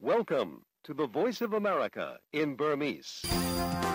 Welcome to the Voice of America in Burmese. ။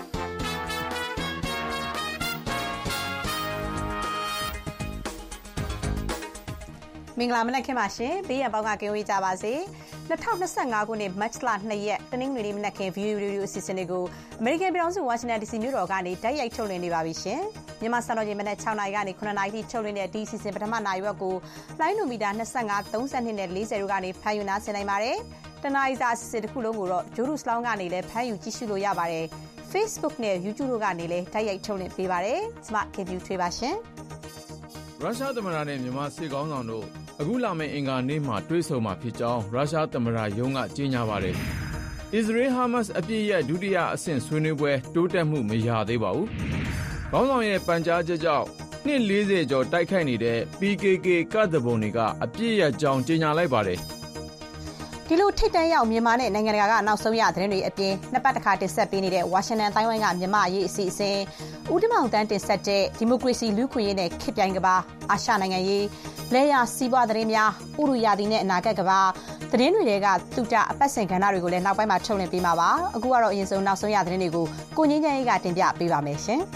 မင်္ဂလာမနက်ခင်းပါရှင်။ဘေးရန်ပေါင်းကကင်းဝေးကြပါစေ။2025ခုနှစ်မတ်လ2ရက်တနင်္ဂနွေနေ့မနက်ခင်း VOA Radio အစီအစဉ်လေးကို American ပြည်ထောင်စု Washington DC မြို့တော်ကနေတိုက်ရိုက်ထုတ်လွှင့်နေပါပြီရှင်။မြန်မာစံတော်ချိန်မနက်6နာရီကနေ9နာရီထိထုတ်လွှင့်တဲ့ဒီအစီအစဉ်ပထမနာရီဝက်ကိုလိုင်းနိုမီတာ25 32နဲ့40တို့ကနေဖမ်းယူနားဆင်နိုင်ပါတယ်။တနာရီစာအစီအစဉ်တစ်ခုလုံးကိုတော့ Jerusalem ကနေလည်းဖမ်းယူကြည့်ရှုလို့ရပါတယ်။ Facebook နဲ့ YouTube တို့ကနေလည်းတိုက်ရိုက်ထုတ်လွှင့်ပေးပါတယ်။ကျွန်မ KB ထွေးပါရှင်။ရုရှားသမ္မတနဲ့မြန်မာစစ်ကောင်းဆောင်တို့အခုလာမယ့်အင်္ဂါနေ့မှာတွေ့ဆုံမှာဖြစ်ကြောင်းရုရှားသမ္မတရုံးကကြေညာပါတယ်။ အစ္စရေးဟာမတ်စ်အပြစ်ရဲ့ဒုတိယအဆင့်ဆွေးနွေးပွဲတိုးတက်မှုမရသေးပါဘူး။ခေါင်းဆောင်ရဲ့ပန်ကြားချက်ကြောင့်နှစ်40ကျော်တိုက်ခိုက်နေတဲ့ PKK ကတ်တဘုံတွေကအပြစ်ရကြောင်းကြေညာလိုက်ပါတယ်။ဒီလိုထိတ်တန့်ရောက်မြန်မာနဲ့နိုင်ငံတကာကနောက်ဆုံးရသတင်းတွေအပြင်နှစ်ပတ်တစ်ခါတင်ဆက်ပေးနေတဲ့ Washington တိုင်းဝိုင်းကမြန်မာအရေးအစီအစဉ်ဦးတင်မောင်တန်းတင်ဆက်တဲ့ဒီမိုကရေစီလူ့ခွင့်ရေးနဲ့ခေတ်ပြိုင်ကဘာအာရှနိုင်ငံရေးလဲရစီးပွားသတင်းများဥရုယာတီနဲ့အနာဂတ်ကဘာသတင်းတွေကတူတာအပတ်စဉ်ကဏ္ဍတွေကိုလည်းနောက်ပိုင်းမှာထုတ်လွှင့်ပေးမှာပါအခုကတော့အရင်ဆုံးနောက်ဆုံးရသတင်းတွေကိုကိုငင်းချမ်းရေးကတင်ပြပေးပါမယ်ရှင်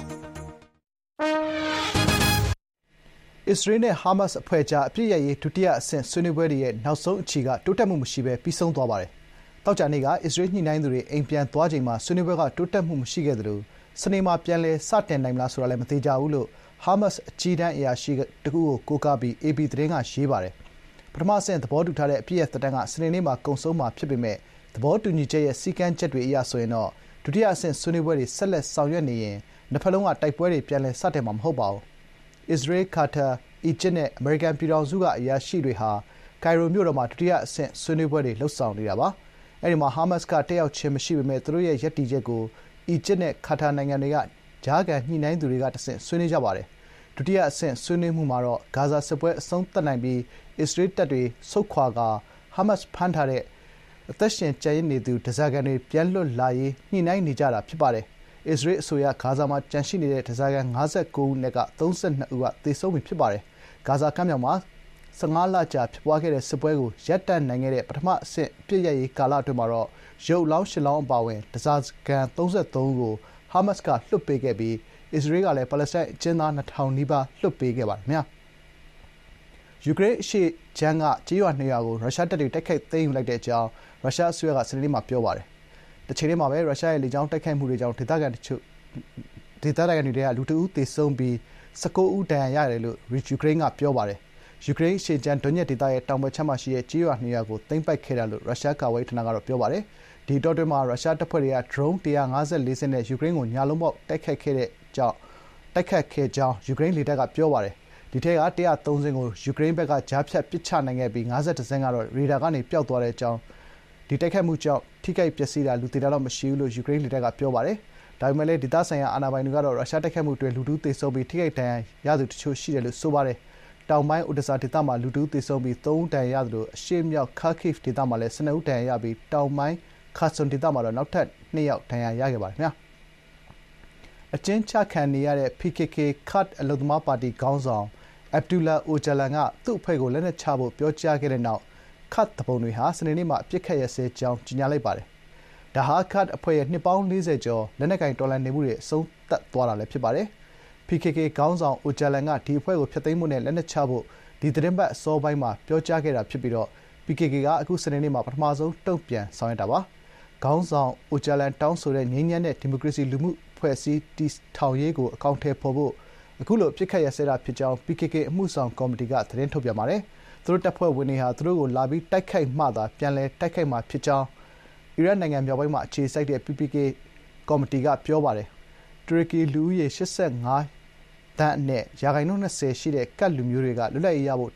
အစ္စရေးနဲ့ဟာမတ်စ်အဖွဲ့ကြားအပြစ်ရရေးဒုတိယအဆင့်ဆွေးနွေးပွဲတွေရဲ့နောက်ဆုံးအခြေကတိုးတက်မှုမရှိဘဲပြီးဆုံးသွားပါတယ်။တောက်ကြနေ့ကအစ္စရေးညှိနှိုင်းသူတွေအိမ်ပြန်သွားချိန်မှာဆွေးနွေးပွဲကတိုးတက်မှုမရှိခဲ့သလိုစနေမှာပြန်လည်စတင်နိုင်မလားဆိုတာလည်းမသိကြဘူးလို့ဟာမတ်စ်အကြီးတန်းအရာရှိတခုကိုကိုးကားပြီး AP သတင်းကရေးပါတယ်။ပထမအဆင့်သဘောတူထားတဲ့အပြစ်ရသက်တမ်းကစနေနေ့မှာကုန်ဆုံးမှာဖြစ်ပေမဲ့သဘောတူညီချက်ရဲ့စည်းကမ်းချက်တွေအရဆိုရင်တော့ဒုတိယအဆင့်ဆွေးနွေးပွဲတွေဆက်လက်ဆောင်ရွက်နေရင်နှစ်ဖက်လုံးကတိုက်ပွဲတွေပြန်လည်စတင်မှာမဟုတ်ပါဘူး။အစ္စရေးကာတာအီဂျစ်နဲ့အမေရိကန်ပြည်ထောင်စုကအရာရှိတွေဟာကိုင်ရိုမြို့တော်မှာဒုတိယအဆင့်ဆွေးနွေးပွဲတွေလှုပ်ဆောင်နေတာပါ။အဲဒီမှာဟာမတ်စ်ကတက်ရောက်ခြင်းမရှိပေမဲ့သူတို့ရဲ့ရပ်တည်ချက်ကိုအီဂျစ်နဲ့ကာတာနိုင်ငံတွေကကြားခံညှိနှိုင်းသူတွေကတဆင့်ဆွေးနွေးကြပါတယ်။ဒုတိယအဆင့်ဆွေးနွေးမှုမှာတော့ဂါဇာစစ်ပွဲအဆုံးသတ်နိုင်ပြီးအစ္စရေးတပ်တွေဆုတ်ခွာကာဟာမတ်စ်ဖမ်းထားတဲ့အသက်ရှင်ကျန်ရစ်နေသူဓားစာခံတွေပြန်လွတ်လာရေးညှိနှိုင်းနေကြတာဖြစ်ပါတယ်။အစ္စရေးအစိုးရဂါဇာမှာကျန်ရှိနေတဲ့ဓားစာခံ59ဦးနဲ့က32ဦးကသေဆုံးပြီဖြစ်ပါတယ်။ဂါဇာကမ်းမြောင်မှာ15လကြာဖြစ်ပွားခဲ့တဲ့စစ်ပွဲကိုရပ်တန့်နိုင်ခဲ့တဲ့ပထမအဆင့်အပြစ်ရရေးကာလအတွင်းမှာတော့ရုပ်လောင်း8လောင်းအပါအဝင်ဓားစာခံ33ဦးကိုဟာမတ်စ်ကလွှတ်ပေးခဲ့ပြီးအစ္စရေးကလည်းပါလက်စတိုင်းအကျဉ်းသား2000နီးပါးလွှတ်ပေးခဲ့ပါတယ်ခင်ဗျာ။ယူကရိန်းအရှေ့ခြမ်းကကြေးရွာ2ရွာကိုရုရှားတပ်တွေတိုက်ခိုက်သိမ်းယူလိုက်တဲ့အကြောင်းရုရှားအစိုးရကစနေနေ့မှာပြောပါတယ်။တစ်ချိန်တည်းမှာပဲရုရှားရဲ့လေကြောင်းတိုက်ခိုက်မှုတွေကြောင့်ဒေသခံတွေကလူ2ဦးသေဆုံးပြီး19ဦးဒဏ်ရာရတယ်လို့ယူကရိန်းကပြောပါတယ်။ယူကရိန်းအရှေ့ခြမ်းဒွန်ညက်ဒေသရဲ့တောင်ဘက်ခြမ်းမှာရှိတဲ့ကြေးရွာ2ရွာကိုသိမ်းပိုက်ခဲ့တာလို့ရုရှားကာကွယ်ရေးဌာနကတော့ပြောပါတယ်။ဒီအတောအတွင်းမှာရုရှားတပ်ဖွဲ့တွေကဒရုန်း154စင်းနဲ့ယူကရိန်းကိုညလုံးပေါက်တိုက်ခိုက်ခဲ့ကြောင်းယူကရိန်းလေတပ်ကပြောပါတယ်။ဒီထဲက103စင်းကိုယူကရိန်းဘက်ကကြားဖြတ်ပစ်ချနိုင်ခဲ့ပြီး52စင်းကတော့ရေဒါကနေပျောက်သွားတဲ့အကြောင်းဒီတိုက်ခိုက်မှုကြောင့်ထိခိုက်ပျက်စီးတာလူသေတာတော့မရှိဘူးလို့ယူကရိန်းလေတပ်ကပြောပါတယ်။ဒါပေမဲ့လည်းဒေသဆိုင်ရာအာဏာပိုင်တွေကတော့ရုရှားတိုက်ခိုက်မှုအတွင်းလူ2သေဆုံးပြီးထိခိုက်ဒဏ်ရာရသူတချို့ရှိတယ်လို့ဆိုပါတယ်။တောင်ပိုင်းအိုဒက်ဆာဒေသမှာလူ2သေဆုံးပြီး3ဦးဒဏ်ရာရသလိုအရှေ့မြောက်ခါခိဗ်ဒေသမှာလည်း12ဦးဒဏ်ရာရပြီးတောင်ပိုင်းခါဆွန်ဒေသမှာတော့နောက်ထပ်2ယောက်ဒဏ်ရာရခဲ့ပါတယ်ခင်ဗျာ။အကျဉ်းချခံနေရတဲ့ PKK ကတ်အလုပ်သမားပါတီခေါင်းဆောင်အဗ်ဒူလာအိုဂျာလန်ကသူ့အဖွဲ့ကိုလက်နက်ချဖို့ပြောကြားခဲ့တဲ့နောက်ကတ်တပုံတွေဟာစနေနေ့မှာအပြစ်ခတ်ရစဲကြောင်းကြေညာလိုက်ပါတယ်။ဒါဟာကတ်အဖွဲ့ရဲ့နှစ်ပေါင်း40ကျော်လက်နက်ကင်တော်လှန်နေမှုတွေအဆုံးသတ်သွားတာလည်းဖြစ်ပါတယ်။ PKK ခေါင်းဆောင်အိုဂျာလန်ကဒီအဖွဲ့ကိုဖျက်သိမ်းမှုနဲ့လက်နက်ချဖို့ဒီသတင်းပတ်အစောပိုင်းမှာပြောကြားခဲ့တာဖြစ်ပြီးတော့ PKK ကအခုစနေနေ့မှာပထမဆုံးတုံ့ပြန်ဆောင်ရွက်တာပါ။ခေါင်းဆောင်အိုဂျာလန်တောင်းဆိုတဲ့ငြိမ်းချမ်းတဲ့ဒီမိုကရေစီလူမှုဖွဲ့စည်းတည်ထောင်ရေးကိုအကောင်အထည်ဖော်ဖို့အခုလိုပြစ်ခတ်ရစဲတာဖြစ်ကြောင်း PKK အမှုဆောင်ကော်မတီကသတင်းထုတ်ပြန်ပါတယ်။သူတို့တပ်ဖွဲ့ဝင်တွေဟာသူတို့ကိုလာပြီးတိုက်ခိုက်မှသာပြန်လည်တိုက်ခိုက်မှာဖြစ်ကြောင်းအီရတ်နိုင်ငံမြောက်ပိုင်းမှာအခြေစိုက်တဲ့ PKK ကော်မတီကပြောပါတယ်။တူရကီလူဦးရေ85သန်းနဲ့ရာခိုင်နှုန်း20ရှိတဲ့ကတ်လူမျိုးတွေကလွတ်လပ်ရေးရဖို့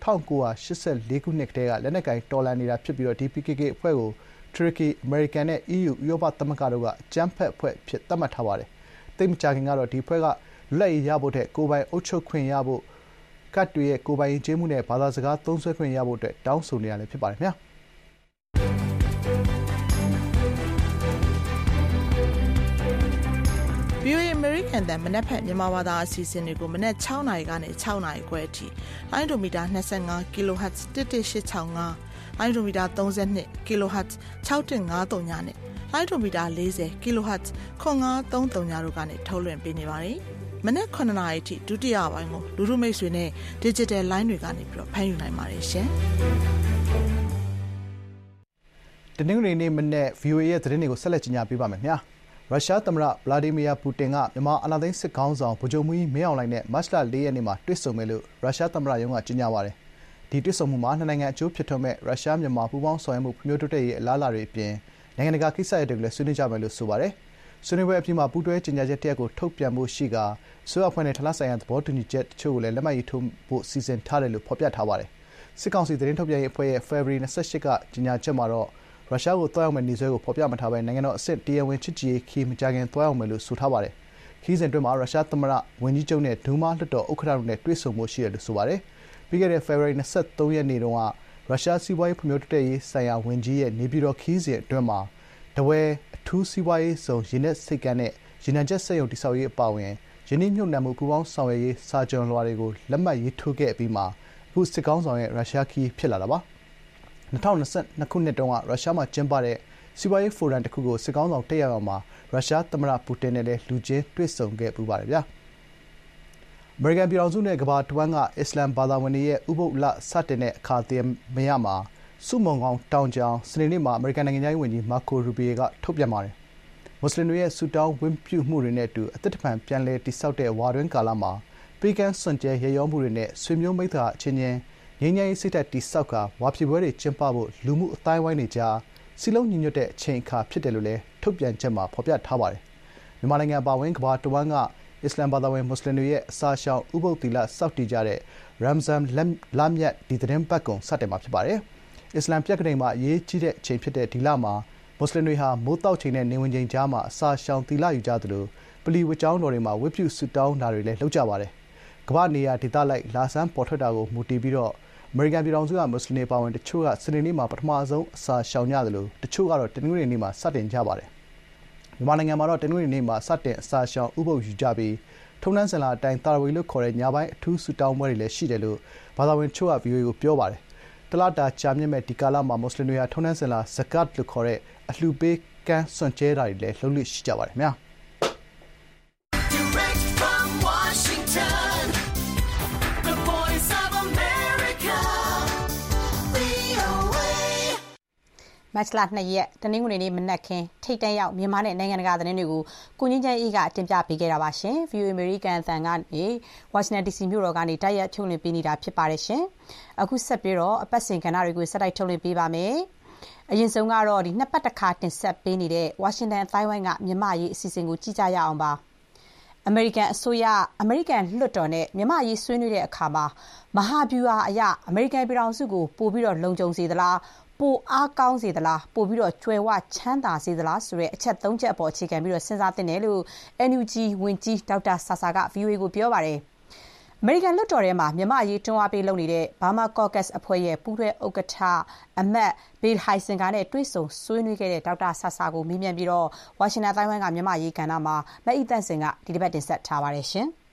1984ခုနှစ်ကတည်းကလက်နက်ကိုင်တော်လှန်နေတာဖြစ်ပြီးတော့ဒီ PKK အဖွဲ့ကိုတူရကီအမေရိကန်နဲ့ EU ဥရောပသမဂ္ဂတို့ကအကြမ်းဖက်အဖွဲ့ဖြစ်သတ်မှတ်ထားပါတယ်။သိပ်မကြာခင်ကတော့ဒီအဖွဲ့ကလွတ်လပ်ရေးရဖို့တဲ့ကိုယ်ပိုင်အုပ်ချုပ်ခွင့်ရဖို့ကတ်တွေရဲ့ကိုယ်ပိုင်ကျေးမှုနဲ့ဘာသာစကားသုံးစွဲခွင့်ရဖို့အတွက်တောင်းဆိုနေရလည်းဖြစ်ပါတယ်ခင်ဗျာ။ VOA American တန်မနက်ဖြန်မြန်မာဘာသာအစီအစဉ်တွေကိုမနက်6နာရီကနေ6နာရီခွဲအထိလိုင်းဒိုမီတာ25 kHz 1185 လိုင်းဒိုမီတာ32 kHz 6.53 ညနဲ့လိုင်းဒိုမီတာ40 kHz 9.33 တို့ကနေထုတ်လွှင့်ပေးနေပါတယ်။မနက်9:00 နာရီထိဒုတိယပိုင်းကိုလူထုမိတ်ဆွေနဲ့ digital line တွေကနေပြီးတော့ဖမ်းယူနိုင်ပါတယ်ရှင်။တနင်္ဂနွေနေ့မနေ့ VOA ရဲ့သတင်းတွေကိုဆက်လက်ကြီးညာပေးပါမယ်ခင်ဗျာ။ရုရှားသမ္မတဗလာဒီမီယာပူတင်ကမြန်မာအာဏာသိမ်းစစ်ခေါင်းဆောင်ဗိုလ်ချုပ်မှူးကြီးမင်းအောင်လှိုင်နဲ့မတ်လ4ရက်နေ့မှာတွေ့ဆုံမယ်လို့ရုရှားသမ္မတရုံးကကြေညာပါတယ်။ဒီတွေ့ဆုံမှုမှာနှစ်နိုင်ငံအကျိုးဖြစ်ထွန်းမဲ့ရုရှားမြန်မာပူးပေါင်းဆောင်ရွက်မှုဖွံ့ဖြိုးတိုးတက်ရေးအလားအလာတွေအပြင်နိုင်ငံတကာကိစ္စရပ်တွေကိုလည်းဆွေးနွေးကြမယ်လို့ဆိုပါတယ်။ဆွေးနွေးပွဲအပြီးမှာပူးတွဲကြေညာချက်တစ်ရပ်ကိုထုတ်ပြန်ဖို့ရှိကာဆိုရအဖွဲ့နဲ့ထလဆိုင်ရာသဘောတူညီချက်တချို့ကိုလည်းလက်မှတ်ရေးထိုးဖို့စီစဉ်ထားတယ်လို့ဖော်ပြထားပါတယ်။စစ်ကောင်စီသတင်းထုတ်ပြန်ရေးအဖွဲ့ရဲ့ February 28 ကကြေညာချက်မှာတော့ရုရှားကိုတွားရောက်မဲ့နေဆွဲကိုဖော်ပြမထားဘဲနိုင်ငံတော်အဆင့်တရားဝင်ချစ်ကြည်ရေးခီးမကြခင်တွားရောက်မယ်လို့ဆိုထားပါတယ်။ခီးစဉ်အတွင်းမှာရုရှားသမ္မတဝန်ကြီးချုပ်နဲ့ဒူးမားလွှတ်တော်ဥက္ကဋ္ဌတို့နဲ့တွေ့ဆုံမှုရှိတယ်လို့ဆိုပါတယ်။ပြီးခဲ့တဲ့ February 23 ရက်နေ့တုန်းကရုရှားစီးပွားရေးဖွံ့ဖြိုးတိုးတက်ရေးဆိုင်ရာဝန်ကြီးရဲ့နေပြည်တော်ခီးစဉ်အတွင်းမှာတဝဲအထူးစီးပွားရေးဇုံရင်းနှက်စိတ်ကမ်းနဲ့ရေနံချက်စက်ရုံတည်ဆောက်ရေးအပါအဝင်ယင်းနှိမ့်မြုပ်နှံမှုပူးပေါင်းဆောင်ရွက်ရေးစာချုပ်လွှာတွေကိုလက်မှတ်ရေးထိုးခဲ့ပြီးမှအခုစစ်ကောင်ဆောင်ရဲ့ရုရှားခီးဖြစ်လာတာပါ။2022 ခုနှစ်တုန်းကရုရှားမှာကျင်းပတဲ့စီးပွားရေးဖိုရမ်တစ်ခုကိုစစ်ကောင်ဆောင်တက်ရောက်မှာရုရှားသမ္မတပူတင်နဲ့လည်းလူချင်းတွေ့ဆုံခဲ့ပူပါတယ်ဗျာ။အမေရိကန်ပြည်ထောင်စုနဲ့ကမ္ဘာတဝန်းကအစ္စလမ်ဘာသာဝင်တွေရဲ့ဥပုသ်လစတင်တဲ့အခါသမယမှာစုမုံကောင်တောင်ကြောင်စနေနေ့မှာအမေရိကန်နိုင်ငံသားဝန်ကြီးမာကိုရူဘီယီကထုတ်ပြန်ပါတယ်။မွတ်စလင်တွေရဲ့ဆူတောင်းဝတ်ပြုမှုတွေနဲ့အတူအသက်တပံပြန်လည်တည်ဆောက်တဲ့ဝါတွင်းကာလမှာပေးကမ်းစွန့်ကြဲရရောမှုတွေနဲ့ဆွေမျိုးမိတ်ဆွေအချင်းချင်းငြိမ်းချမ်းရေးစိတ်ဓာတ်တည်ဆောက်ကဝါဖြစ်ပွဲတွေကျင်းပဖို့လူမှုအတိုင်းဝိုင်းတွေကြားစီလုံးညီညွတ်တဲ့အချိန်အခါဖြစ်တယ်လို့လည်းထုတ်ပြန်ချက်မှာဖော်ပြထားပါတယ်။မြန်မာနိုင်ငံပါဝင်ကမ္ဘာတဝန်းကအစ္စလမ်ဘာသာဝင်မွတ်စလင်တွေရဲ့အစာရှောင်ဥပုသ်သီလစောင့်တည်ကြတဲ့ရမ်ဇန်လမြတ်ဒီသတင်းပတ်ကုန်စတင်မှာဖြစ်ပါတယ်။အစ္စလမ်ပြက္ခဒိန်မှာအရေးကြီးတဲ့အချိန်ဖြစ်တဲ့ဒီလမှာမွတ်စလင်တွေဟာမိုးတောက်ချိန်နဲ့နေဝင်ချိန်ကြားမှာအစာရှောင်သီလယူကြသလိုပလီဝတ်ကျောင်းတော်တွေမှာဝတ်ပြုဆုတောင်းတာတွေလည်းလုပ်ကြပါတယ်။ကမ္ဘာနေရာဒေသလိုက်လာဆန်းပေါ်ထွက်တာကိုမူတည်ပြီးတော့အမေရိကန်ပြည်ထောင်စုကမွတ်စလင်တွေပါဝင်တချို့ကစနေနေ့မှာပထမဆုံးအစာရှောင်ကြသလိုတချို့ကတော့တနင်္ဂနွေနေ့မှာစတင်ကြပါတယ်။မြန်မာနိုင်ငံမှာတော့တနင်္ဂနွေနေ့မှာစတင်အစာရှောင်ဥပုသ်ယူကြပြီးထုံးတမ်းစင်လာအတိုင်းတာရဝီလို့ခေါ်တဲ့ညပိုင်းအထူးဆုတောင်းပွဲတွေလည်းရှိတယ်လို့ဘာသာဝင်ချို့က VOA ကိုပြောပါတယ်။တလတာကြာမြင့်မဲ့ဒီကာလမှာမွတ်စလင်တွေဟာထုံးတမ်းစင်လာဇကတ်လို့ခေါ်တဲ့အလှူပေးကမ်းစွန့်ကြဲတာတွေလည်းလုပ်လို့ရှိကြပါတယ်ခင်ဗျာ။မတ်လ2ရက်တနင်္ဂနွေနေ့မနက်ခင်းထိတ်တန့်ရောက်မြန်မာနဲ့နိုင်ငံတကာသတင်းတွေကိုကိုငင်းချမ်းအေးကတင်ပြပေးခဲ့တာပါရှင်။ VOA American အသံကနေဝါရှင်တန် DC မြို့တော်ကနေတိုက်ရိုက်ထုတ်လွှင့်ပေးနေတာဖြစ်ပါတယ်ရှင်။အခုဆက်ပြီးတော့အပတ်စဉ်ကဏ္ဍတွေကိုဆက်တိုက်ထုတ်လွှင့်ပေးပါမယ်။အရင်ဆုံးကတော့နှစ်ပတ်တစ်ခါတင်ဆက်ပေးနေတဲ့ဝါရှင်တန်အတိုင်းဝိုင်းကမြန်မာရေးအစီအစဉ်ကိုကြည့်ကြရအောင်ပါ။အမေရိကန်အစိုးရအမေရိကန်လွှတ်တော်နဲ့မြန်မာရေးဆွေးနွေးတဲ့အခါမှာမဟာဗျူဟာအရအမေရိကန်ပြည်ထောင်စုကိုပို့ပြီးတော့လုံခြုံစေသလားပိုအားကောင်းစေသလားပို့ပြီးတော့ကျွယ်ဝချမ်းသာစေသလားဆိုတဲ့အချက်၃ချက်အပေါ်အခြေခံပြီးတော့စဉ်းစားသင့်တယ်လို့ NUG ဝန်ကြီးဒေါက်တာဆာဆာက VOA ကိုပြောပါတယ်။အမေရိကန်လွှတ်တော်ထဲမှာမြန်မာရေးတွန်းအားပေးလုပ်နေတဲ့ Burma Caucus အဖွဲ့ရဲ့ပူးတွဲဥက္ကဋ္ဌအမတ် Bill Heisinger နဲ့တွေ့ဆုံဆွေးနွေးခဲ့တဲ့ဒေါက်တာဆာဆာကိုမေးမြန်းပြီးတော့ဝါရှင်တန်တိုင်းဝိုင်းကမြန်မာရေးကဏ္ဍမှာမအိသန့်စင်ကဒီတစ်ပတ်တင်ဆက်ထားပါတယ်ရှင်။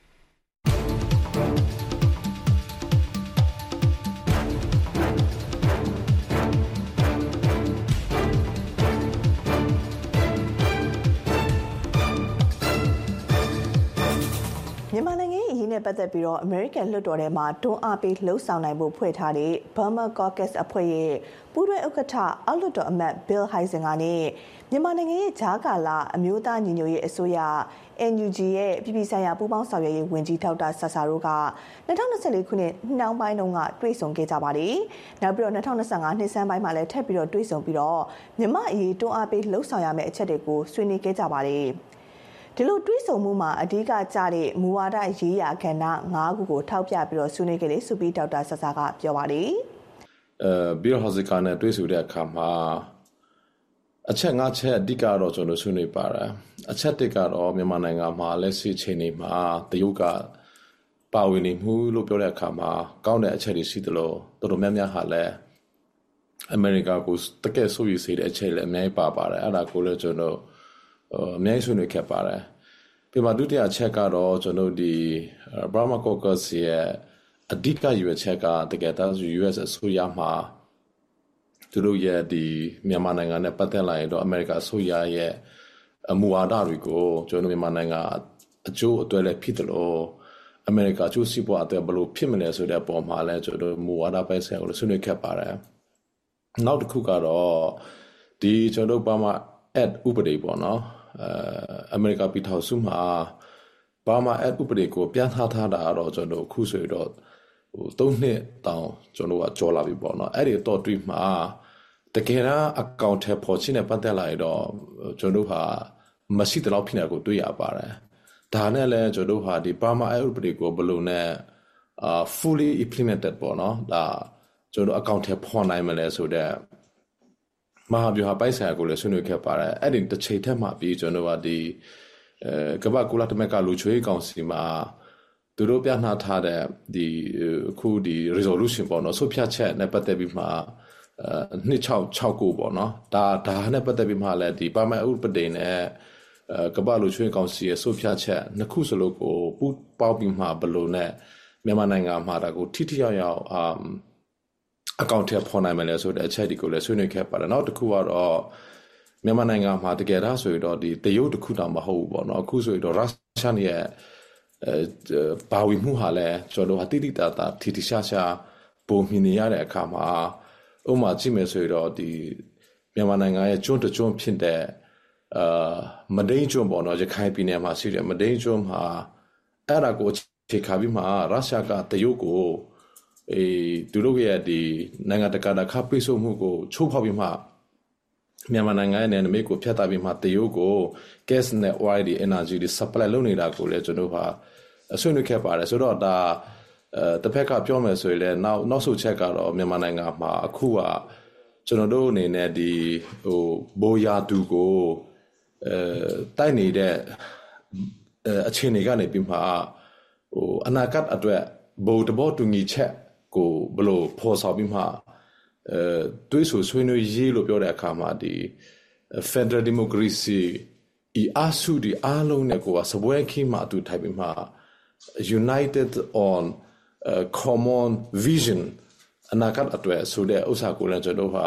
မြန်မာနိုင်ငံရဲ့အရေးနဲ့ပတ်သက်ပြီးတော့အမေရိကန်လွှတ်တော်ထဲမှာတွန်းအားပေးလှုံ့ဆော်နိုင်ဖို့ဖွဲ့ထားတဲ့ Burma Caucus အဖွဲ့ရဲ့ပူးတွဲဥက္ကဋ္ဌအောက်လွှတ်တော်အမတ် Bill Heisinger နဲ့မြန်မာနိုင်ငံရဲ့ဂျာကာလာအမျိုးသားညီညွတ်ရေးအစိုးရ NUG ရဲ့ပြည်ပဆိုင်ရာပူးပေါင်းဆောင်ရွက်ရေးဝန်ကြီးဒေါက်တာဆာဆာတို့က2024ခုနှစ်နှောင်းပိုင်းတုန်းကတွေ့ဆုံခဲ့ကြပါတယ်။နောက်ပြီးတော့2025နှစ်ဆန်းပိုင်းမှာလည်းထပ်ပြီးတော့တွေ့ဆုံပြီးတော့မြန်မာအရေးတွန်းအားပေးလှုံ့ဆော်ရမယ့်အချက်တွေကိုဆွေးနွေးခဲ့ကြပါတယ်။ဒီလိုတွေးဆုံမှုမှာအဓိကကျတဲ့မူဝါဒရေးရာကဏ္ဍ၅ခုကိုထောက်ပြပြီးတော့ဆွေးနွေးခဲ့တယ်ဆိုပြီးဒေါက်တာဆာဆာကပြောပါတယ်ဘီလ်ဟော့ဇီကာနဲ့တွေ့ဆုံတဲ့အခါမှာအချက်၅ချက်အဓိကတော့ကျွန်တော်ဆွေးနွေးပါတယ်အချက်တစ်ကတော့မြန်မာနိုင်ငံမှာလက်ရှိချိန်နေမှာတရုတ်ကပါဝင်နေမှုလို့ပြောတဲ့အခါမှာကောင်းတဲ့အချက်တွေရှိသလိုတော်တော်များများဟာလည်းအမေရိကကိုတကယ်ဆိုရစေတဲ့အချက်လည်းအများကြီးပါပါတယ်အဲ့ဒါကိုလည်းကျွန်တော်အများကြီးဆွေးနွေးခဲ့ပါတယ်ပြီးမှဒုတိယအချက်ကတော့ကျွန်တော်ဒီ Burma Caucus ရဲ့အဓိကရွေးချက်ကတကယ်တမ်း US အစိုးရမှာသူတို့ရဲ့ဒီမြန်မာနိုင်ငံနဲ့ပတ်သက်လာရင်တော့အမေရိကအစိုးရရဲ့မူဝါဒတွေကိုကျွန်တော်မြန်မာနိုင်ငံအကျိုးအတွက်လည်းဖြစ်တယ်လို့အမေရိကအကျိုးစီးပွားအတွက်ဘယ်လိုဖြစ်မလဲဆိုတဲ့ပုံမှာလည်းကျွန်တော်မူဝါဒပိုင်းဆိုင်ရာကိုဆွေးနွေးခဲ့ပါတယ်နောက်တစ်ခုကတော့ဒီကျွန်တော်ဘာမှ add ဥပဒေပေါ့နော်အမေရိကပြည်ထောင်စုမှာဘာမှ add ဥပဒေကိုပြန်ထားတာတော့ကျွန်တော်ခုဆိုတော့3နှစ်တောင်ကျွန်တော်ကကြော်လာပြီပေါ့နော်အဲ့ဒီတော့တွေ့မှာတကယ်တော့အကောင့်ထဲပေါ်ချင်းနဲ့ပတ်သက်လာတော့ကျွန်တော်ဟာမရှိတဲ့လောက်ဖြစ်နေကိုတွေ့ရပါတယ်ဒါနဲ့လည်းကျွန်တော်ဟာဒီဘာမှ add ဥပဒေကိုဘယ်လိုနဲ့fully implemented ပေါ့နော်ဒါကျွန်တော်အကောင့်ထဲပေါ်နိုင်မလဲဆိုတော့မဟာဗျူဟာပိုက်ဆိုင်ရာကိုလည်းဆွေးနွေးခဲ့ပါတယ်အဲ့ဒီတစ်ချိန်ထက်မှပြီးကျွန်တော်ကဒီကမ္ဘာကုလသမဂ္ဂလူ့ချွေးကောင်စီမှာသူတို့ပြနှာထားတဲ့ဒီအခုဒီ resolution ပေါ့နော်ဆုဖြတ်ချက်နဲ့ပတ်သက်ပြီးမှ2669ပေါ့နော်ဒါနဲ့ပတ်သက်ပြီးမှလည်းဒီပါမန်ဥပဒေနဲ့ကမ္ဘာလူ့ချွေးကောင်စီရဲ့ဆုဖြတ်ချက်နှစ်ခုစလုံးကိုပူးပေါင်းပြီးမှဘလို့နဲ့မြန်မာနိုင်ငံမှာဒါကိုထိထိရောက်ရောက်အကောင့်ထဲပေါ်နိုင်မယ်လဲဆိုတဲ့အချက်ဒီကိုလည်းဆွေးနွေးခဲ့ပါတယ်နောက်တစ်ခုကတော့မြန်မာနိုင်ငံမှာတကယ်တော့ဆိုတော့ဒီတရုတ်တစ်ခုတောင်မဟုတ်ဘူးပေါ့နော်အခုဆိုတော့ရုရှားရဲ့ဘာဝီမှုဟာလဲကျွန်တော်ဟာတိတိတတ်တာထိရှာရှာပုံမြင်နေရတဲ့အခါမှာဥပမာကြည့်မယ်ဆိုတော့ဒီမြန်မာနိုင်ငံရဲ့ကျွန်းတကျွန်းဖြစ်တဲ့မဒိန်ကျွန်းပေါ့နော်ရခိုင်ပြည်နယ်မှာရှိတဲ့မဒိန်ကျွန်းမှာအဲ့ဒါကိုခြေခါပြီးမှရုရှားကတရုတ်ကိုသူတို့ရဲ့ဒီနိုင်ငံတကာခပ်ပိတ်ဆို့မှုကိုချိုးဖောက်ပြီးမှမြန်မာနိုင်ငံရဲ့နယ်နိမိတ်ကိုဖျက်ဆီးပြီးမှတရုတ်ကို gas နဲ့ oil ဒီ energy ဒီ supply လုပ်နေတာကိုလည်းကျွန်တော်ဟာဆွေးနွေးခဲ့ပါတယ်ဆိုတော့ဒါတစ်ဖက်ကပြောမယ်ဆိုရင်လည်းနောက်ဆုတ်ချက်ကတော့မြန်မာနိုင်ငံမှာအခုကကျွန်တော်တို့အနေနဲ့ဒီဘိုးရာသူကိုတိုက်နေတဲ့အခြေအနေကနေပြီးမှအနာဂတ်အတွက်ဘိုးတဘောတူညီချက်ကိုဘလို့ဖော်ဆောင်ပြီးမှတွေးဆွေးနွေးရေးလို့ပြောတဲ့အခါမှာဒီ Federal Democracy အားစုဒီအားလုံးနဲ့ကိုစပွဲခင်းမှအတူထိုက်ပြီးမှ United on common vision အနာဂတ်အတွက်ဆိုတဲ့ဥစ္စာကိုလည်းကျွန်တော်ဟာ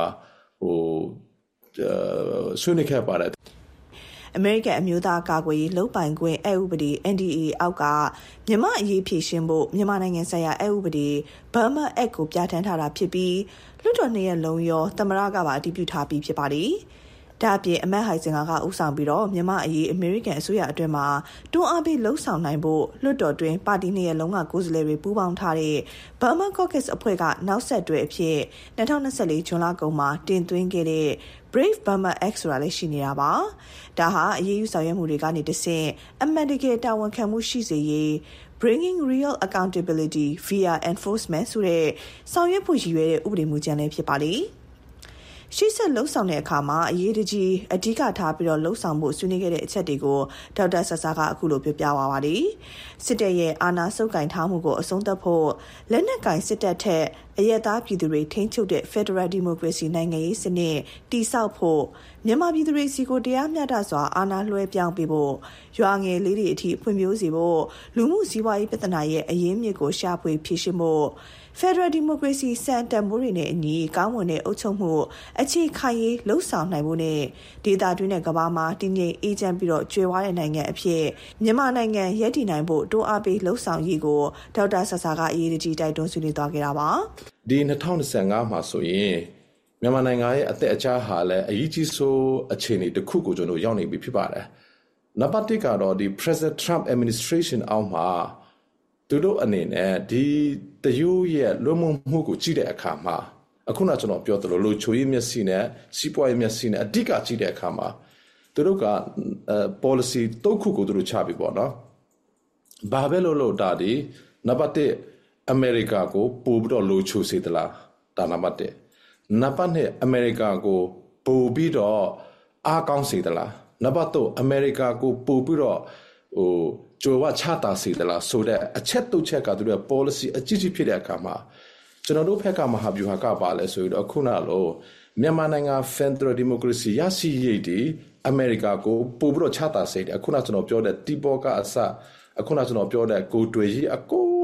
ဆွေးနွေးခဲ့ပါတယ်အမေရိကန်အမျိုးသားကာကွယ်ရေးလုံပိုင်ခွင့်အက်ဥပဒေ NDA အောက်ကမြန်မာအရေးဖြည့်ရှင်းဖို့မြန်မာနိုင်ငံဆိုင်ရာအက်ဥပဒေ Burma Act ကိုပြဋ္ဌာန်းထားတာဖြစ်ပြီးလွှတ်တော်နှစ်ရပ်လုံးရောသမ္မတကပါအတည်ပြုထားပြီးဖြစ်ပါတယ်။ဒါ့အပြင်အမတ်ဟိုင်စင်ကဦးဆောင်ပြီးတော့မြန်မာအရေးအမေရိကန်အစိုးရအတွင်းမှာတွန်းအားပေးလှုံ့ဆော်နိုင်ဖို့လွှတ်တော်တွင်ပါတီနှစ်ရပ်လုံးကကိုယ်စားလှယ်တွေပူးပေါင်းထားတဲ့ Burma Caucus အဖွဲ့ကနောက်ဆက်တွဲအဖြစ်2024ဇွန်လကုန်မှာတင်သွင်းခဲ့တဲ့ Brave Burma Act ဆိုတာလည်းရှိနေတာပါ။ဒါဟာအရေးယူဆောင်ရွက်မှုတွေကနေတဆင့်အမှန်တကယ်တာဝန်ခံမှုရှိစေရေး Bringing Real Accountability via Enforcement ဆိုတဲ့ဆောင်ရွက်ဖို့ရည်ရွယ်တဲ့ဥပဒေမူကြမ်းလည်းဖြစ်ပါလေ။ရှေ့ဆက်လှုပ်ဆောင်တဲ့အခါမှာအရေးတကြီးအဓိကထားပြီးတော့လှုပ်ဆောင်မှုဆွေးနွေးခဲ့တဲ့အချက်တွေကိုဒေါက်တာဆဆာကအခုလိုပြောပြသွားပါတယ်။စစ်တပ်ရဲ့အာဏာဆုပ်ကိုင်ထားမှုကိုအဆုံးသတ်ဖို့လက်နက်ကင်စစ်တပ်ထက်အရက်သားပြည်သူတွေထိန်းချုပ်တဲ့ Federal Democracy နိုင်ငံရေးစနစ်တည်ဆောက်ဖို့မြန်မာပြည်သူတွေစီကိုတရားမျှတစွာအာဏာလွှဲပြောင်းပေးဖို့ရွာငယ်လေးတွေအထိဖွံ့ဖြိုးစေဖို့လူမှုစီးပွားရေးပြဿနာရဲ့အရင်းမြစ်ကိုရှာဖွေဖြေရှင်းဖို့ Federal Democracy စံတန်ဖိုးတွေနဲ့အညီကောင်းမွန်တဲ့အုပ်ချုပ်မှုအခြေခံရေးလှုံ့ဆော်နိုင်ဖို့နဲ့ဒေသတွင်းနဲ့ကမ္ဘာမှာတည်ငြိမ်အေးချမ်းပြီးတော့ကြွယ်ဝတဲ့နိုင်ငံအဖြစ်မြန်မာနိုင်ငံရည်တည်နိုင်ဖို့တွန်းအားပေးလှုံ့ဆော်ရေးကိုဒေါက်တာဆဆာကအရေးကြီးတိုက်တွန်းဆွေးနွေးသွားခဲ့တာပါဒီ2025မှာဆိုရင်မြန်မာနိုင်ငံရဲ့အသက်အကျဟာလည်းအရေးကြီးဆုံးအခြေအနေတစ်ခုကိုကျွန်တော်ရောက်နေပြီဖြစ်ပါတယ်။နံပါတ်1ကတော့ဒီ President Trump administration အောက်မှာသူတို့အနေနဲ့ဒီတရုတ်ရဲ့လွှမ်းမိုးမှုကိုကြည့်တဲ့အခါမှာအခုနကျွန်တော်ပြောသလိုလူချိုရေးမျက်စိနဲ့စီးပွားရေးမျက်စိနဲ့အဓိကကြည့်တဲ့အခါမှာသူတို့ကpolicy ၃ခုကိုသူတို့ချပြီပေါ့နော်။ဘာပဲလို့ဒါဒီနံပါတ်1အမေရိကကိုပို့ပြီးတော့လူချိုစေသလားဒါနံပါတ်1နံပါတ်2အမေရိကကိုပို့ပြီးတော့အားကောင်းစေသလားနံပါတ်3အမေရိကကိုပို့ပြီးတော့ကြိုဝချတာစေသလားဆိုတဲ့အချက်၃ချက်ကသူတို့ policy အကြီးကြီးဖြစ်တဲ့အခါမှာကျွန်တော်တို့ဘက်ကမဟာဗျူဟာကပါလဲဆိုတော့ခုနလိုမြန်မာနိုင်ငံ Federal Democracy ရရှိရေးဒီအမေရိကကိုပို့ပြီးတော့ချတာစေတယ်အခုနကျွန်တော်ပြောတဲ့တီဘောကအစအခုနကျွန်တော်ပြောတဲ့ကိုတွေ့ရေးအကို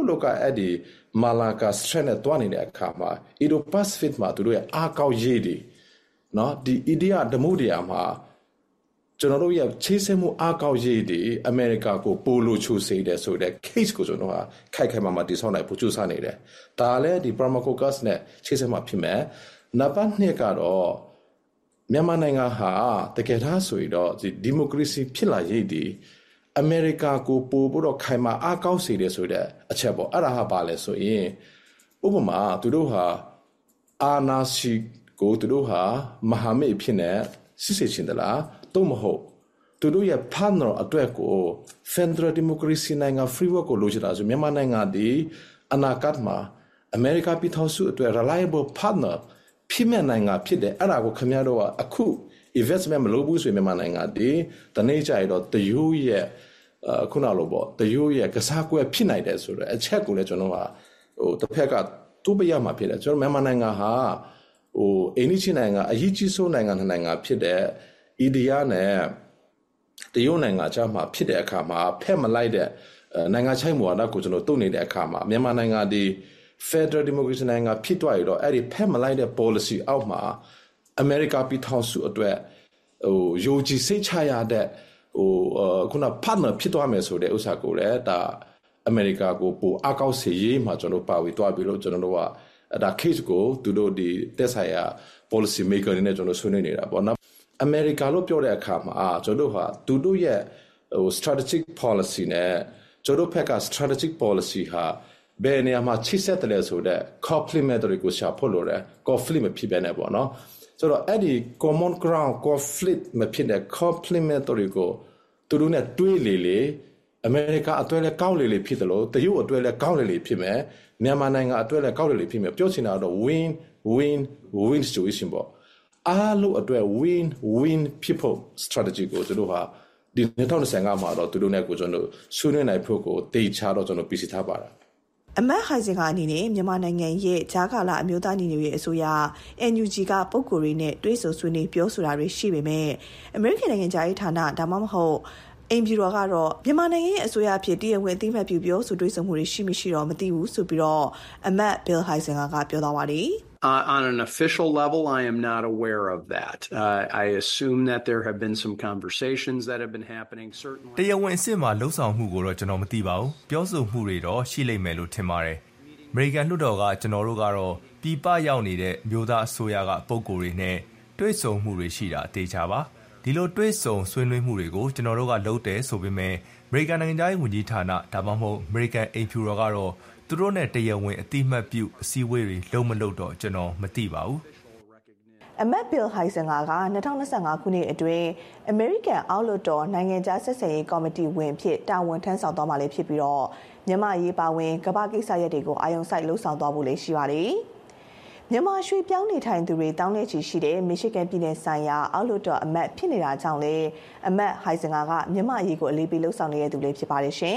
လောကအဲ့ဒီမာလာကာစထရက်နဲ့တွားနေတဲ့အခါမှာအီဒိုပစိဖိတ်မှာသူတို့ရဲ့အားကောင်းရေးတွေနော်ဒီအိန္ဒိယဓမုဒရာမှာကျွန်တော်တို့ရဲ့ချေးစမှုအားကောင်းရေးတွေအမေရိကကိုပိုလိုချိုစေတယ်ဆိုတဲ့ case ကိုကျွန်တော်ကခိုက်ခိုက်မာမာတည်ဆောက်နိုင်ဖို့ကြိုးစားနေတယ်ဒါလည်းဒီ Pharmacopeia နဲ့ချေးစမှုဖြစ်မယ်နံပါတ်2ကတော့မြန်မာနိုင်ငံဟာတကယ်ထားဆိုရင်တော့ဒီမိုကရေစီဖြစ်လာရေးဒီအမေရိကကိုပို့ဖို့တော့ခိုင်မာအားကောင်းစေတယ်ဆိုတဲ့အချက်ပေါ့အဲ့ဒါဟာပါလဲဆိုရင်ဥပမာသူတို့ဟာအာနာရှိကိုသူတို့ဟာမဟာမိတ်ဖြစ်နေစစ်စစ်ချင်းတလားတော့မဟုတ်သူတို့ရဲ့ partner အတွက်ကို Federal Democracy နိုင်ငံ framework ကိုလိုချင်တာဆိုမြန်မာနိုင်ငံဒီအနာဂတ်မှာအမေရိကပြည်ထောင်စုအတွက် reliable partner ဖြစ်မဲ့နိုင်ငံဖြစ်တယ်အဲ့ဒါကိုခင်ဗျားတို့ကအခု investment မလုပ်ဘူးဆိုရင်မြန်မာနိုင်ငံဒီတနေ့ကျရင်တော့တယူရဲ့ခုနလိုပေါ့တယူရဲ့ကစားကွက်ဖြစ်နိုင်တယ်ဆိုတော့အချက်ကိုလည်းကျွန်တော်ကတစ်ဖက်ကတူပရမှာဖြစ်တယ်ကျွန်တော်မြန်မာနိုင်ငံဟာအိန္ဒိယနိုင်ငံအရေးကြီးဆုံးနိုင်ငံနိုင်ငံဖြစ်တဲ့အိန္ဒိယနဲ့တရုတ်နိုင်ငံကြားမှာဖြစ်တဲ့အခါမှာဖက်မလိုက်တဲ့နိုင်ငံခြားမူဝါဒကိုကျွန်တော်တုံ့နေတဲ့အခါမှာမြန်မာနိုင်ငံဒီ Federal Democracy နိုင်ငံဖြစ်သွားရတော့အဲ့ဒီဖက်မလိုက်တဲ့ policy အောက်မှာအမေရိကပြည်ထောင်စုအတွက်ယုံကြည်စိတ်ချရတဲ့ခုန partner ဖြစ်သွားမယ်ဆိုတဲ့ဥစ္စာကိုလည်းဒါအမေရိကကိုပိုအကောက်စီရေးမှာကျွန်တော်ပါဝီသွားပြီးလို့ကျွန်တော်တို့ကဒါ case ကိုသူတို့ဒီတက်ဆိုင်ရာ policy maker တွေနဲ့ကျွန်တော်ဆွေးနွေးနေတာပေါ့နော်အမေရိကလို့ပြောတဲ့အခါမှာကျွန်တော်တို့ဟာသူတို့ရဲ့strategic policy နဲ့ကျွန်တော်ဘက်က strategic policy ဟာဘယ်နေရာမှာချိဆက်တယ်ဆိုတဲ့ complementary ကိုရှာဖို့လိုတယ် conflict မဖြစ်ဘဲနဲ့ပေါ့နော်ဆိုတော့အဲ့ဒီ common ground conflict မဖြစ်တဲ့ complementary ကိုသူတို့နဲ့တွေးလေအမေရိကအတွဲလဲကောင်းလေဖြစ်တယ်လို့တရုတ်အတွဲလဲကောင်းလေဖြစ်မယ်မြန်မာနိုင်ငံအတွဲလဲကောင်းလေဖြစ်မယ်ပြောချင်တာတော့ win win win situation ပေါ့အားလုံးအတွက် win win people strategy ကိုသူတို့ဟာဒီ2025မှာတော့သူတို့နဲ့ကိုကျွန်တော်ဆွေးနွေးနိုင်ဖို့ကိုတေချာတော့ကျွန်တော်ပြင်ဆင်ထားပါတာအမတ်ဟိုင်ဇင်ကအနေနဲ့မြန်မာနိုင်ငံရဲ့ဂျာကာလာအမျိုးသားညီညွတ်ရေးအစိုးရ NUG ကပုံကိုယ်တွေနဲ့တွဲဆိုဆွေးနွေးပြောဆိုတာတွေရှိပေမဲ့အမေရိကန်နိုင်ငံသားရေးဌာနဒါမှမဟုတ်အိမ်ဖြူတော်ကတော့မြန်မာနိုင်ငံရဲ့အစိုးရအဖြစ်တရားဝင်အသိအမှတ်ပြုပြောဆိုတွေ့ဆုံမှုတွေရှိမရှိတော့မသိဘူးဆိုပြီးတော့အမတ် Bill Heisinger ကပြောသွားပါတယ် On an official level, I am not aware of that. I assume that there have been some conversations that have been happening. Certainly. တရားဝင်အဆင့်မှာလှုပ်ဆောင်မှုကိုတော့ကျွန်တော်မသိပါဘူး။ပြောဆိုမှုတွေတော့ရှိလိမ့်မယ်လို့ထင်ပါတယ်။ American လွှတ်တော်ကကျွန်တော်တို့ကတော့ပြည်ပရောက်နေတဲ့မျိုးသားအစိုးရကပုံကိုယ်တွေနဲ့တွေ့ဆုံမှုတွေရှိတာတေချာပါ။ဒီလိုတွေ့ဆုံဆွေးနွေးမှုတွေကိုကျွန်တော်တို့ကလုပ်တယ်ဆိုပေမဲ့ American နိုင်ငံသားရေးဝန်ကြီးဌာနဒါမှမဟုတ် American အိမ်ဖြူတော်ကတော့သူတို့နဲ့တရားဝင်အတိမတ်ပြုအစည်းအဝေးတွေလုံးမလုပ်တော့ကျွန်တော်မသိပါဘူးအမတ် Bill Heisinger က2025ခုနှစ်အတွင်း American အောက်လွှတ်တော်နိုင်ငံခြားဆက်ဆံရေးကော်မတီဝင်ဖြစ်တာဝန်ထမ်းဆောင်သွားမှာလည်းဖြစ်ပြီးတော့မြန်မာရေးပါဝင်ကမ္ဘာကိစ္စရပ်တွေကိုအာရုံစိုက်လှုပ်ဆောင်သွားဖို့လည်းရှိပါတယ်မြန်မာရွှေပြောင်းနေထိုင်သူတွေတောင်းနေချီရှိတဲ့ Michigan ပြည်နယ်ဆိုင်ရာအောက်လွှတ်တော်အမတ်ဖြစ်နေတာကြောင့်လေအမတ် Heisinger ကမြန်မာရေးကိုအလေးပေးလှုပ်ဆောင်နေတဲ့သူလေးဖြစ်ပါတယ်ရှင်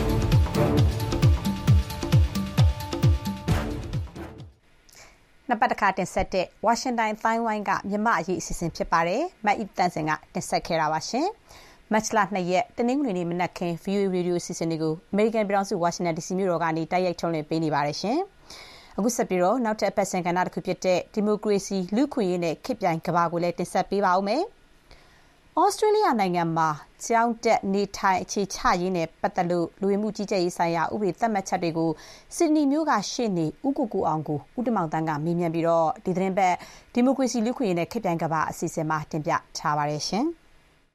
နှစ်ပတ်တစ်ခါတင်ဆက်တဲ့ဝါရှင်တန်တိုင်းဝိုင်းကမြမအရေးအစီအစဉ်ဖြစ်ပါတယ်။မတ်အီတန်စင်ကတင်ဆက်ခဲ့တာပါရှင်။မတ်လ2ရက်တနင်္ဂနွေနေ့မနက်ခင်း VOA Radio အစီအစဉ်တွေကို American ပြည်ထောင်စု Washington DC မြို့တော်ကနေတိုက်ရိုက်ထုတ်လွှင့်ပေးနေပါတယ်ရှင်။အခုဆက်ပြီးတော့နောက်ထပ်အပတ်စဉ်ကဏ္ဍတစ်ခုဖြစ်တဲ့ဒီမိုကရေစီလူ့ခွင့်ရေးနဲ့ခေတ်ပြိုင်ကမ္ဘာကိုလည်းတင်ဆက်ပေးပါဦးမယ်။ဩစတြေးလျနိုင်ငံမှာကျောင်းတက်နေထိုင်အခြေချရေးနဲ့ပတ်သက်လို့လူဝင်မှုကြီးကြပ်ရေးဆိုင်ရာဥပဒေသတ်မှတ်ချက်တွေကိုစစ်ဒနီမျိုးကရှေ့နေဦးကိုအောင်ကိုဦးတမောင်တန်းကမေးမြန်းပြီးတော့ဒီသတင်းပတ်ဒီမိုကရေစီလူ့ခွင့်ရေးနဲ့ခေတ်ပြိုင်ကမ္ဘာအစီအစဉ်မှာတင်ပြထားပါတယ်ရှင်။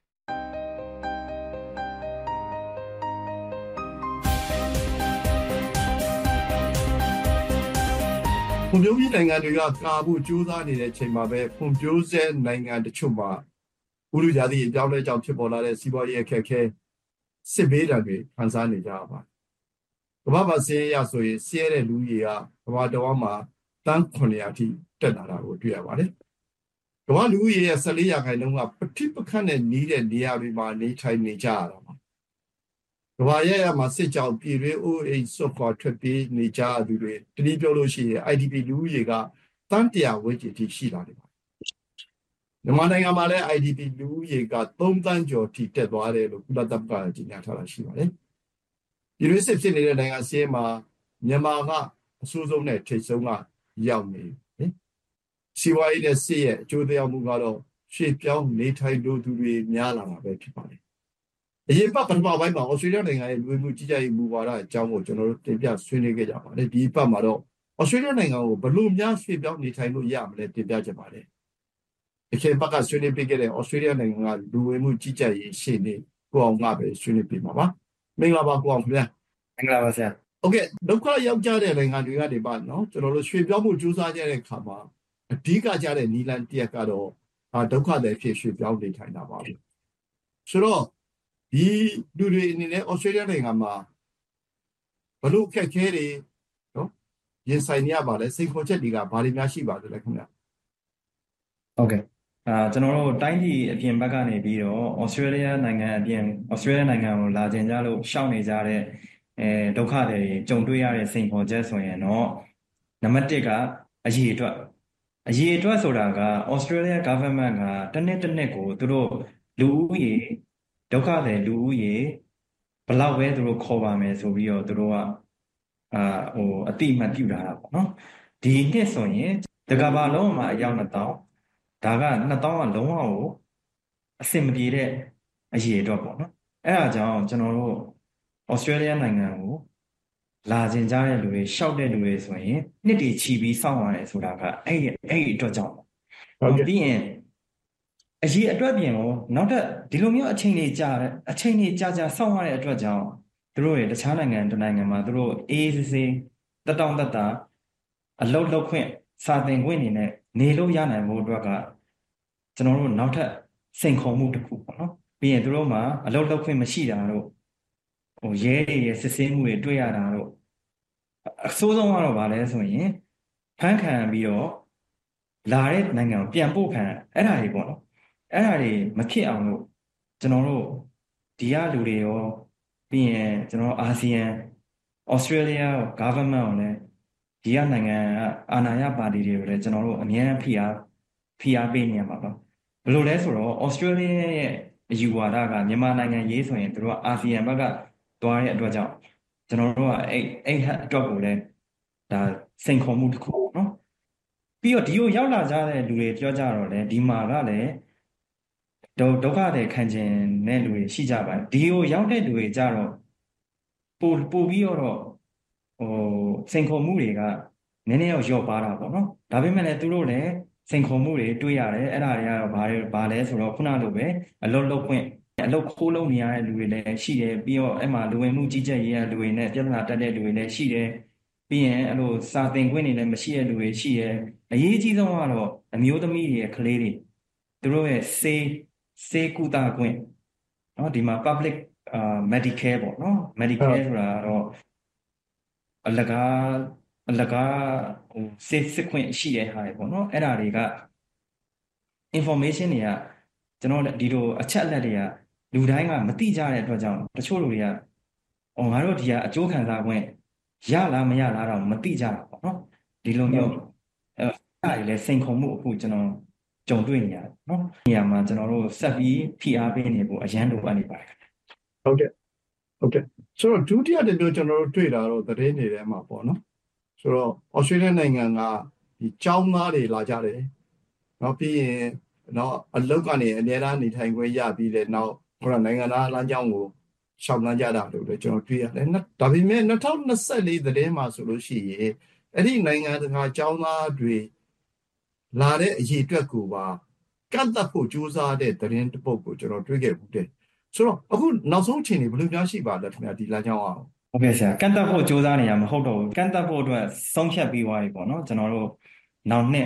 ဖွံ့ဖြိုးပြီးနိုင်ငံတွေကကာဖို့ကြိုးစားနေတဲ့အချိန်မှာပဲဖွံ့ဖြိုးဆဲနိုင်ငံတချို့မှာဥရုရာသီအပြောင်းလဲကြောင့်ဖြစ်ပေါ်လာတဲ့စီးပွားရေးအခက်အခဲစစ်ဘေးဒဏ်တွေခံစားနေကြရပါတယ်။ကမ္ဘာမှာစီးရဲဆိုရင်စီးရဲတဲ့လူကြီးကကမ္ဘာတော်မှာတန်း900အထိတက်လာတာကိုတွေ့ရပါတယ်။ကမ္ဘာလူကြီးရဲ့14%ကပဋိပက္ခနဲ့နေတဲ့နေရာတွေမှာနေထိုင်နေကြရတာပါ။ကမ္ဘာရဲ့မှာစစ်ကြောင့်ပြည်တွင်းအိုးအိမ်ဆွတ်ခွာထွက်ပြေးနေကြသူတွေတနည်းပြောလို့ရှိရင် IDP လူကြီးကတန်း100ဝန်းကျင်ထိရှိလာတယ်မြန်မာနိုင်ငံမှာလည်း IDP လူဦးရေက3သန်းကျော်ထိတက်သွားတယ်လို့ကုလသမဂ္ဂကကြေညာထားတာရှိပါတယ်။ပြည်တွင်းစစ်ဖြစ်နေတဲ့နိုင်ငံစီးရဲမှာမြန်မာကအဆိုးဆုံးနဲ့ထိတ်ဆုံးကရောက်နေပြီစီးပွားရေးနဲ့စစ်ရဲ့အကျိုးသက်ရောက်မှုကတော့ရွှေ့ပြောင်းနေထိုင်လိုသူတွေများလာတာပဲဖြစ်ပါတယ်အရင်ပတ်ပထမပိုင်းမှာဩစတြေးလျနိုင်ငံရဲ့လူဝင်မှုကြီးကြပ်ရေးမူဝါဒအကြောင်းကိုကျွန်တော်တို့တင်ပြဆွေးနွေးခဲ့ကြပါတယ်ဒီပတ်မှာတော့ဩစတြေးလျနိုင်ငံကိုဘယ်လိုများရွှေ့ပြောင်းနေထိုင်လို့ရမလဲတင်ပြချင်ပါတယ်အခင်ဘက်ကဆွေးနွေးပေးခဲ့တဲ့ဩစတြေးလျနိုင်ငံကလူဝင်မှုကြီးကြပ်ရေးရှေ့နေကိုအောင်ကပဲဆွေးနွေးပေးမှာပါမင်္ဂလာပါကိုအောင်ခင်ဗျာမင်္ဂလာပါဆရာโอเคဒုက္ခရောက်ကြတဲ့နိုင်ငံတွေကနေပါနော်ကျွန်တော်တို့ရွှေ့ပြောင်းမှုကြိုးစားကြတဲ့အခါမှာအဓိကကြတဲ့နီလန်တရက်ကတော့ဒုက္ခတွေဖြစ်ရွှေ့ပြောင်းနေထိုင်တာပါပဲဆိုတော့ဒီလူတွေအနေနဲ့ဩစတြေးလျနိုင်ငံမှာဘလို့ခက်ခဲတွေနော်ရင်ဆိုင်နေရပါလဲစိန်ခေါ်ချက်တွေကဘာတွေများရှိပါသလဲခင်ဗျာဟုတ်ကဲ့ကျွန်တော်တို့တိုင်းပြည်အပြင်ဘက်ကနေပြီးတော့ဩစတြေးလျနိုင်ငံအပြင်ဩစတြေးလျနိုင်ငံကိုလာကျင်ကြလို့ရှောက်နေကြတဲ့ဒုက္ခတွေကြုံတွေ့ရတဲ့စိန်ခေါ်ချက်ဆိုရင်တော့နံပါတ်1ကအရေးအတွက်ဆိုတာက Australia government ကတစ်နှစ်ကိုသူတို့လူဦးရေဒုက္ခတွေလူဦးရေဘယ်လောက်ပဲသူတို့ခေါ်ပါမယ်ဆိုပြီးတော့သူတို့ကအတိအမှတ်ပြုထားတာပေါ့နော်ဒီနှစ်ဆိုရင်တကဘာလုံးမှာအယောက်2000ဒါက2000ကလုံးဝကိုအဆင်မပြေတဲ့အရေးအတွက်ပေါ့နော်အဲ့ဒါကြောင့်ကျွန်တော်တို့ Australia နိုင်ငံကိုလာကျင်ကြတဲ့လူတွေရှောက်တဲ့လူတွေဆိုရင်နှစ်တည်ချီပြီးစောင့်ရတယ်ဆိုတာကအဲ့အတွက်ကြောင့်ပြီးရင်အရေးအတွက်ပြင်ကိုနောက်ထပ်ဒီလိုမျိုးအချိန်တွေကြာစောင့်ရတဲ့အတွက်ကြောင့်သူတို့ရဲ့တခြားနိုင်ငံတစ်နိုင်ငံမှာသူတို့အေးစေးတက်တောင့်တက်တာအလုပ်လုပ်ခွင့်စာသင်ခွင့်နေနဲ့နေလို့ရနိုင်ဖို့အတွက်ကကျွန်တော်တို့နောက်ထပ်စိန်ခေါ်မှုတစ်ခုပေါ့နော်ပြီးရင်သူတို့မှာအလုပ်လုပ်ခွင့်မရှိတာတို့ရဲတွေရဲ့စစ်ဆေးမှုတွေတွေ့ရတာတို့အဆိုးဆုံးကတော့ဗာလဲဆိုရင်ဖမ်းခံပြီးတော့လာတဲ့နိုင်ငံကိုပြန်ပို့ခံအဲ့ဒါတွေပေါ့နော်အဲ့ဒါတွေမဖြစ်အောင်လို့ကျွန်တော်တို့ဒီကလူတွေရောပြီးရင်ကျွန်တော်အာဆီယံဩစတြေးလျ government ကိုလည်းဒီကနိုင်ငံအာဏာရပါတီတွေကိုလည်းကျွန်တော်တို့အများအားဖိအားပေးနေရမှာပါဘယ်လိုလဲဆိုတော့ဩစတြေးလျရဲ့အယူဝါဒကမြန်မာနိုင်ငံရေးဆိုရင်တို့ကအာဆီယံဘက်ကသွားတဲ့အတွက်ကြောင့်ကျွန်တော်တို့ကအဲ့အတွက်ကိုလည်းဒါစိန်ခေါ်မှုတစ်ခုနော်ပြီးတော့ဒီကိုရောက်လာကြတဲ့လူတွေပြောကြတော့လေဒီမှာကလည်းဒုက္ခတွေခံကျင်တဲ့လူတွေရှိကြပါတယ်ဒီကိုရောက်တဲ့လူတွေကြတော့ပို့ပြီးတော့စိန်ခေါ်မှုတွေကနည်းနည်းတော့လျော့ပါတာပေါ့နော်ဒါပေမဲ့လည်းသူတို့လည်းစိန်ခေါ်မှုတွေတွေ့ရတယ်အဲ့ဒါတွေကတော့ဘာလဲဆိုတော့ခုနလိုပဲအလုပ်လုပ်ခွင့်အလုပ်ခိုးလုပ်နေရတဲ့လူတွေလည်းရှိတယ်ပြီးတော့အဲ့မှာလူဝင်မှုကြီးကြပ်ရေးလူတွေနဲ့ပြဿနာတက်တဲ့လူတွေလည်းရှိတယ်ပြီးရင်အဲ့လိုစာသင်ခွင့်တွေလည်းမရှိတဲ့လူတွေရှိတယ်အရေးကြီးဆုံးကတော့အမျိုးသမီးတွေရဲ့ကလေးတွေသူတို့ရဲ့ဆေးကုသခွင့်เนาะဒီမှာ public medicare ပေါ့เนาะ medicare ဆိုတာတော့အလကားစစ်ခွင့်ရှိတဲ့ဟာတွေပေါ့เนาะအဲ့ဒါတွေက information တွေကကျွန်တော်ဒီလိုအချက်အလက်တွေကလူတိုင်းကမသိကြတဲ့အတွက်ကြောင့်တချို့လူတွေကငါတို့ဒီကအကျိုးခံစားခွင့်ရလားမရလားတော့မသိကြတာပေါ့နော်ဒီလိုမျိုးအဲ့ဒါတွေလည်းစိန်ခေါ်မှုအခုကျွန်တော်ကြုံတွေ့နေရတယ်နော်နေရာမှာကျွန်တော်တို့ဆက်ပြီးဖိအားပေးနေဖို့အရန်လိုအပ်နေပါတယ်ဟုတ်ကဲ့ဆိုတော့ဒုတိယတစ်မျိုးကျွန်တော်တို့တွေ့တာတော့သတင်းတွေထဲမှာပေါ့နော်ဆိုတော့ဩစတြေးလျနိုင်ငံကဒီကျောင်းသားတွေလာကြတယ်နော်ပြီးရင်နော်အလုပ်ကနေအများအားနေထိုင်ခွင့်ရပြီးတဲ့နောက်ဟိုနိုင်ငံသားလမ်းကြောင်းကိုရှောက်လန်းကြတာလို့လည်းကျွန်တော်တွေ့ရတယ်ဒါပေမဲ့2024သတင်းမှာဆိုလို့ရှိရင်အဲ့ဒီနိုင်ငံတကာကျောင်းသားတွေလာတဲ့အရေးအတွက်ကိုပါကန့်သတ်ဖို့ကြိုးစားတဲ့သတင်းတစ်ပုဒ်ကိုကျွန်တော်တွေ့ခဲ့ဘူးတဲ့ဆိုတော့အခုနောက်ဆုံးချိန်တွေဘယ်လိုများရှိပါလဲခင်ဗျာဒီလမ်းကြောင်းအောင်ဟုတ်ကဲ့ဆရာကန့်သတ်ဖို့ကြိုးစားနေရမှာမဟုတ်တော့ဘူးကန့်သတ်ဖို့အတွက်ဆုံးဖြတ်ပြီးသွားပြီပေါ့နော်ကျွန်တော်တို့နောက်နှစ်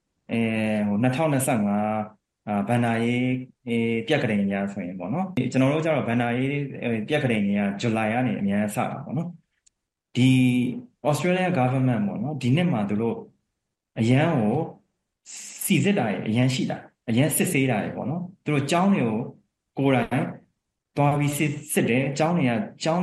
2025ဘန်နာရေးပြက်ကလေးညာဆိုရင်ပေါ့နော်ကျွန်တော်တို့ကျတော့ဘန်နာရေးပြက်ကလေးညာဇူလိုင်ကနေအများစတာပေါ့နော်ဒီ Australia government ပေါ့နော်ဒီနှစ်မှာသူတို့အရန်ကိုစီစစ်တာအရန်ရှိတာအရန်စစ်ဆေးတာပေါ့နော်သူတို့ကျောင်းတွေကိုကိုယ်တိုင်သွားပြီးစစ်တယ်ကျောင်းတွေရဲ့ကျောင်း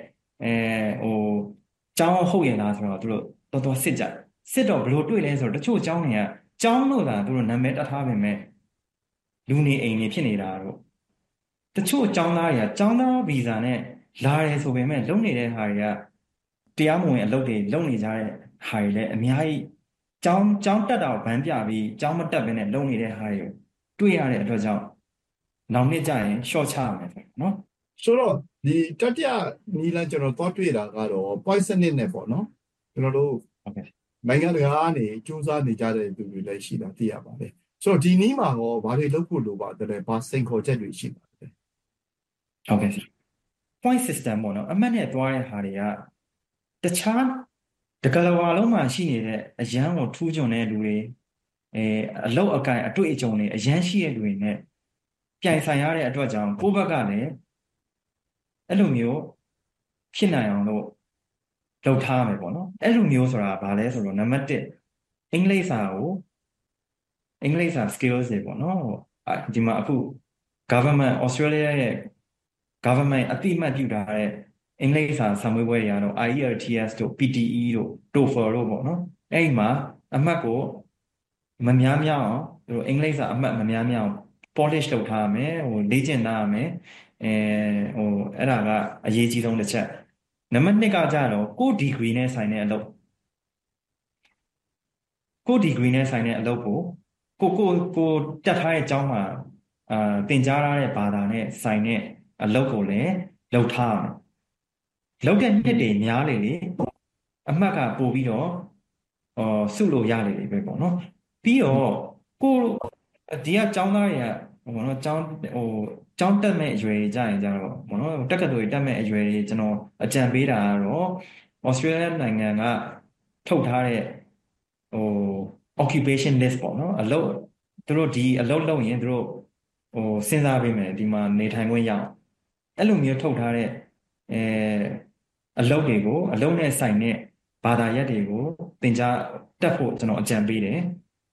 ဟုတ်ရလားဆိုတော့သူတို့တော်စစ်ကြစစ်တော့ဘယ်လိုတွေ့လဲဆိုတော့တချို့ကျောင်းတွေကကျောင်းလို့သာသူတို့နာမည်တက်ထားပေမဲ့လူနေအိမ်တွေဖြစ်နေတာတော့တချို့ကျောင်းသားတွေကကျောင်းသားဗီဇာနဲ့လာတယ်ဆိုပေမဲ့လုံနေတဲ့ဟာတွေကတရားမဝင်အလုပ်တွေလုပ်နေကြတဲ့ဟာတွေလည်းအများကြီးကျောင်းတက်တာကိုဗန်းပြပြီးကျောင်းမတက်ဘဲနဲ့လုပ်နေတဲ့ဟာတွေကိုတွေ့ရတဲ့အတွက်ကြောင့်နောက်နှစ်ကျရင်ရှော့ချရမယ်ဆိုနော်ဆိုတော့ဒီတတိယနီလန်ကျွန်တော်သွားတွေ့တာကတော့ poison နဲ့ပေါ့နော်ကျွန်တော်တို့နိုင်ငံတကာကနေစူးစမ်းနေကြတဲ့သူတွေလည်းရှိတာသိရပါတယ်ဆိုတော့ဒီနီးမှာရောဘာတွေလုပ်ဖို့လိုပါတယ်ဘာစိန်ခေါ်ချက်တွေရှိပါလဲဟုတ်ကဲ့ point system ပေါ့နော်အမှတ်နဲ့သွားတဲ့ဟာတွေကတခြားတကယ်လို့အလုံးမှာရှိနေတဲ့အရန်ကိုထူးချွန်တဲ့လူတွေအလောက်အကင်အတွေ့အကြုံတွေအရန်ရှိတဲ့လူတွေနဲ့ပြိုင်ဆိုင်ရတဲ့အတွက်ကြောင့်ကိုယ့်ဘက်ကလည်းအဲ့လိုမျိုးဖြစ်နိုင်အောင်လို့လုပ်ထားမယ်ပေါ့နော်အဲ့လိုမျိုးဆိုတာဘာလဲဆိုတော့နံပါတ်1အင်္ဂလိပ်စာ skills တွေပေါ့နော်ဒီမှာအခု government Australia ရဲ့ government အတိအမှတ်ပြုထားတဲ့အင်္ဂလိပ်စာစာမေးပွဲတွေကတော့ IELTS တို့ PTE တို့ TOEFL တို့ပေါ့နော်အဲ့ဒီမှာအမှတ်ကိုမများများအောင်သူတို့အင်္ဂလိပ်စာအမှတ်မများများအောင် polish လုပ်ထားရမယ်လေ့ကျင့်ထားရမယ်အဲ့ဒါကအရေးကြီးဆုံးတစ်ချက်နံပါတ်2ကကြတော့ကို degree နဲ့ဆိုင်တဲ့အလုပ်ကို degree နဲ့ဆိုင်တဲ့အလုပ်ကိုတက်ထားတဲ့အကြောင်းမှာသင်ကြားထားတဲ့ဘာသာနဲ့ဆိုင်တဲ့အလုပ်ကိုလည်းလုပ်ထားရမယ်လုပ်တဲ့နှစ်တွေများလေအမှတ်ကပို့ပြီးတော့စုလို့ရလေပဲပေါ့နော်ပြီးတော့ကိုဒီကကျောင်းသားတွေကဘောနော်ကျောင်းတက်မဲ့အရွယ်ကြရင်ကြတော့ဘောနော်တက္ကသိုလ်တက်မဲ့အရွယ်တွေကျွန်တော်အကြံပေးတာကတော့ Australia နိုင်ငံကထုတ်ထားတဲ့occupation list ပေါ့နော်အလုပ်သူတို့ဒီအလုပ်လုပ်ရင်သူတို့စဉ်းစားပေးမယ်ဒီမှာနေထိုင်ခွင့်ရအောင်အဲ့လိုမျိုးထုတ်ထားတဲ့အလုပ်တွေကိုအလုပ်နဲ့ဆိုင်တဲ့ဘာသာရပ်တွေကိုသင်ကြားတက်ဖို့ကျွန်တော်အကြံပေးတယ်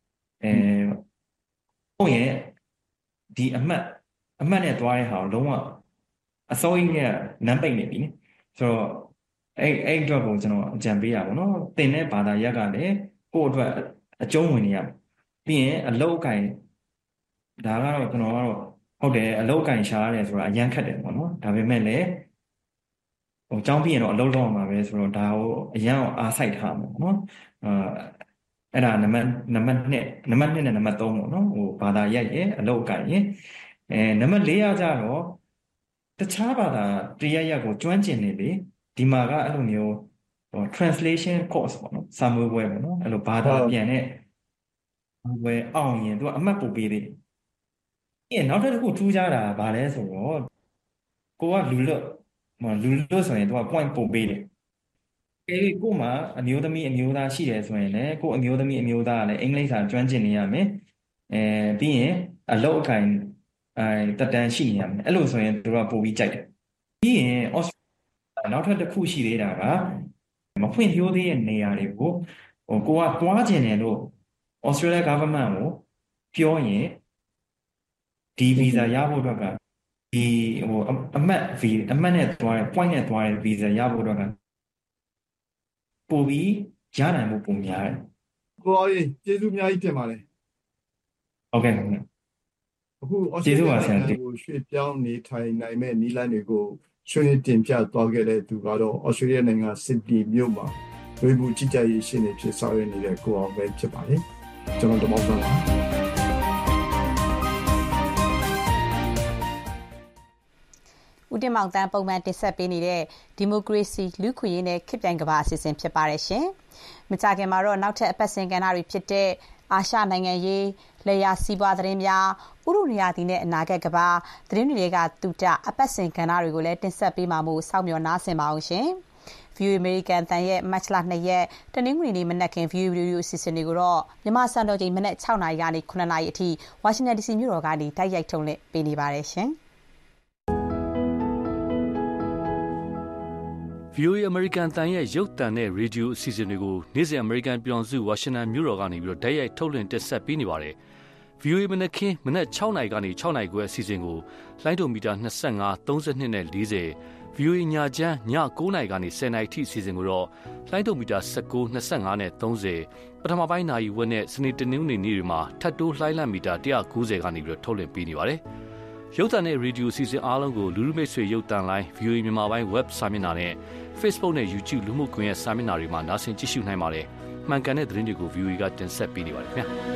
ဟုတ်ရဲ့ဒီအမှတ်နဲ့သွားတဲ့ဟာကိုလုံးဝအစိုးရကနမ်းပိတ်နေပြီနိဆိုတော့အဲ့အတွက်ကိုကျွန်တော်အကြံပေးတာပေါ့နော်သင်တဲ့ဘာသာရပ်ကလည်းကိုယ့်အတွက်အကျုံးဝင်နေရပြီးရင်အလုပ်အကင်ဒါကတော့ကျွန်တော်ကတော့ဟုတ်တယ်အလုပ်အကင်ရှာရတယ်ဆိုတာအရန်ခက်တယ်ပေါ့နော်ဒါပေမဲ့လည်းကျောင်းပြီးရင်တော့အလုပ်လုပ်ရမှာပဲဆိုတော့ဒါကိုအရန်အားစိုက်ထားမှာပေါ့နော်အဲ့ဒါနံပါတ်2နဲ့နံပါတ်3ပေါ့နော်ဘာသာရပ်ရဲ့အလုပ်အကင်ရဲ့နံပါတ်4ကကြတော့တခြားဘာသာတရားရပ်ကိုကျွမ်းကျင်နေပြီဒီမှာကအဲ့လိုမျိုးtranslation course ပေါ့နော်စာမေးပွဲပေါ့နော်အဲ့လိုဘာသာပြန်တဲ့ဝယ်အောင်ရင်သူကအမှတ်ပို့ပေးသေးတယ်နောက်တစ်ခုထူးခြားတာဗာလဲဆိုတော့ကိုကလူလွတ်ဆိုရင်သူက point ပို့ပေးတယ်ကိုမှအမျိုးသမီးအမျိုးသားရှိတယ်ဆိုရင်လည်းကိုအမျိုးသမီးအမျိုးသားကလည်းအင်္ဂလိပ်စာကျွမ်းကျင်နေရမယ်ပြီးရင်အလုပ်အကင်တက်တန်းရှိနေရမယ်အဲ့လိုဆိုရင်သူကပို့ပြီးကြိုက်တယ်ပြီးရင်နောက်ထပ်တစ်ခုရှိသေးတာကမဖွင့်ဖြိုးသေးတဲ့နေရာတွေကိုကိုကတွားကျင်တယ်လို့ Australia government ကိုပြောရင်ဒီ visa ရဖို့အတွက်ကဒီအမှတ်နဲ့သွားတဲ့ point နဲ့သွားတဲ့ visa ရဖို့အတွက်ကပို့ပြီးရနိုင်မှုပုံများတယ်ကိုအေးကျေးဇူးအများကြီးတင်ပါတယ်ဟုတ်ကဲ့အခု Australia ကိုရွှေ့ပြောင်းနေထိုင်နိုင်မဲ့နီလန်းတွေကိုဆွေးနွေးတင်ပြသွားခဲ့တဲ့သူကတော့ Australia နိုင်ငံ Sydney မြို့မှာဝေဘူးကြီးကြပ်ရေးရှင်နေဖြစ်ဆောင်ရွက်နေတဲ့ကိုအောင်ပဲဖြစ်ပါတယ်ကျွန်တော်တမောင်းသားပါဦးတင်မောင်တန်းပုံမှန်တင်ဆက်ပေးနေတဲ့ဒီမိုကရေစီလူ့ခွင့်ရေးနဲ့ခေတ်ပြိုင်ကမ္ဘာအစီအစဉ်ဖြစ်ပါတယ်ရှင်။မကြာခင်မှာတော့နောက်ထပ်အပတ်စဉ်ကဏ္ဍတွေဖြစ်တဲ့အာရှနိုင်ငံရေးလေယာစီးပွားသတင်းများဥရုနေရာတီနဲ့အနာဂတ်ကမ္ဘာသတင်းတွေကတူတာအပတ်စဉ်ကဏ္ဍတွေကိုလည်းတင်ဆက်ပေးမှာမို့စောင့်မျှော်နားဆင်ပါအောင်ရှင်။ View American တန်ရဲ့ Match 2ရက်တနင်္ဂနွေနေ့မနက်ခင်း View Radio အစီအစဉ်တွေကိုတော့မြန်မာစံတော်ချိန်မနက်6:00နာရီကနေ9:00နာရီအထိ Washington DC မြို့တော်ကနေတိုက်ရိုက်ထုတ်လွှင့်ပေးနေပါတယ်ရှင်။ VOA American တန်ရဲ့ရုပ်သံနဲ့ရေဒီယိုအစီအစဉ်တွေကိုနေ့စဉ် American ပြည်ထောင်စု Washington မြို့တော်ကနေပြီးတော့တိုက်ရိုက်ထုတ်လွှင့်တင်ဆက်ပေးနေပါတယ်။ VOA မနက်ခင်းမနက်6:00နာရီကနေ6:00နာရီခွဲအစီအစဉ်ကိုလိုင်းဒိုမီတာ25 32နဲ့40 VOA ညချမ်းည9:00နာရီကနေ10:00နာရီထိအစီအစဉ်ကိုတော့လိုင်းဒိုမီတာ19 25နဲ့30ပထမပိုင်းနာရီဝက်နဲ့စနေတနင်္ဂနွေနေ့တွေမှာထပ်တိုးလှိုင်းလံမီတာ190ကနေပြီးတော့ထုတ်လွှင့်ပေးနေပါတယ်။ရုပ်သံနဲ့ရေဒီယိုအစီအစဉ်အားလုံးကိုလူလူမိတ်ဆွေရုပ်သံလိုင်း VOA မြန်မာပိုင်း web စာမျက်နှာနဲ့ Facebook နဲ့ YouTube လူမှုကွန်ရက်စာမျက်နှာတွေမှာနားဆင်ကြည့်ရှုနိုင်ပါတယ်။မှန်ကန်တဲ့သတင်းတွေကို VOA ကတင်ဆက်ပေးနေပါတယ်ခင်ဗျာ။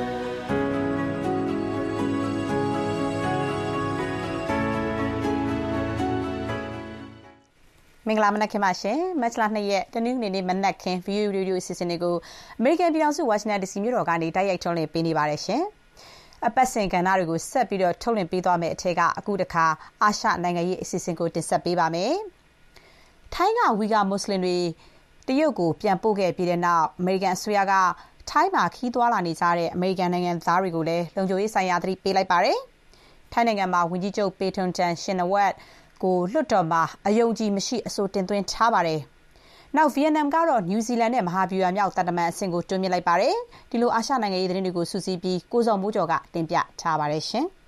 မင်္ဂလာမနက်ခင်းပါရှင်မတ်လ2ရက်တနင်္ဂနွေနေ့မနက်ခင်း View Radio အစီအစဉ်လေးကိုအမေရိကန်ပြည်ထောင်စုဝါရှင်တန် DC မြို့တော်ကနေတိုက်ရိုက်ထုတ်လွှင့်ပေးနေပါတယ်ရှင်အပတ်စဉ်ကဏ္ဍတွေကိုဆက်ပြီးတော့ထုတ်လွှင့်ပေးသွားမယ့်အထက်ကအခုတခါအာရှနိုင်ငံရေးအစီအစဉ်ကိုတင်ဆက်ပေးပါမယ်ထိုင်းကဝီဂါမွတ်စလင်တွေတရုတ်ကိုပြန်ပို့ခဲ့ပြီးတဲ့နောက်အမေရိကန်အစိုးရကထိုင်းမှာခီးသွွာလာနေကြတဲ့အမေရိကန်နိုင်ငံသားတွေကိုလည်းလုံခြုံရေးဆိုင်ရာသတိပေးလိုက်ပါတယ်ထိုင်းနိုင်ငံမှာဝန်ကြီးချုပ်ပေထွန်တန်ရှင်နဝက်ကိုလွှတ်တော်မှာအယုံကြည်မရှိအဆိုတင်သွင်းထားပါတယ်။နောက်ဗီယက်နမ်ကတော့နယူးဇီလန်နဲ့မဟာဗျူဟာမြောက်တန်တမန်အဆင့်ကိုတွန်းမြင့်လိုက်ပါတယ်။ဒီလိုအာရှနိုင်ငံရေးသတင်းတွေကိုစုစည်းပြီးကိုစောမိုးကျော်ကတင်ပြထားပါတယ်ရှင်။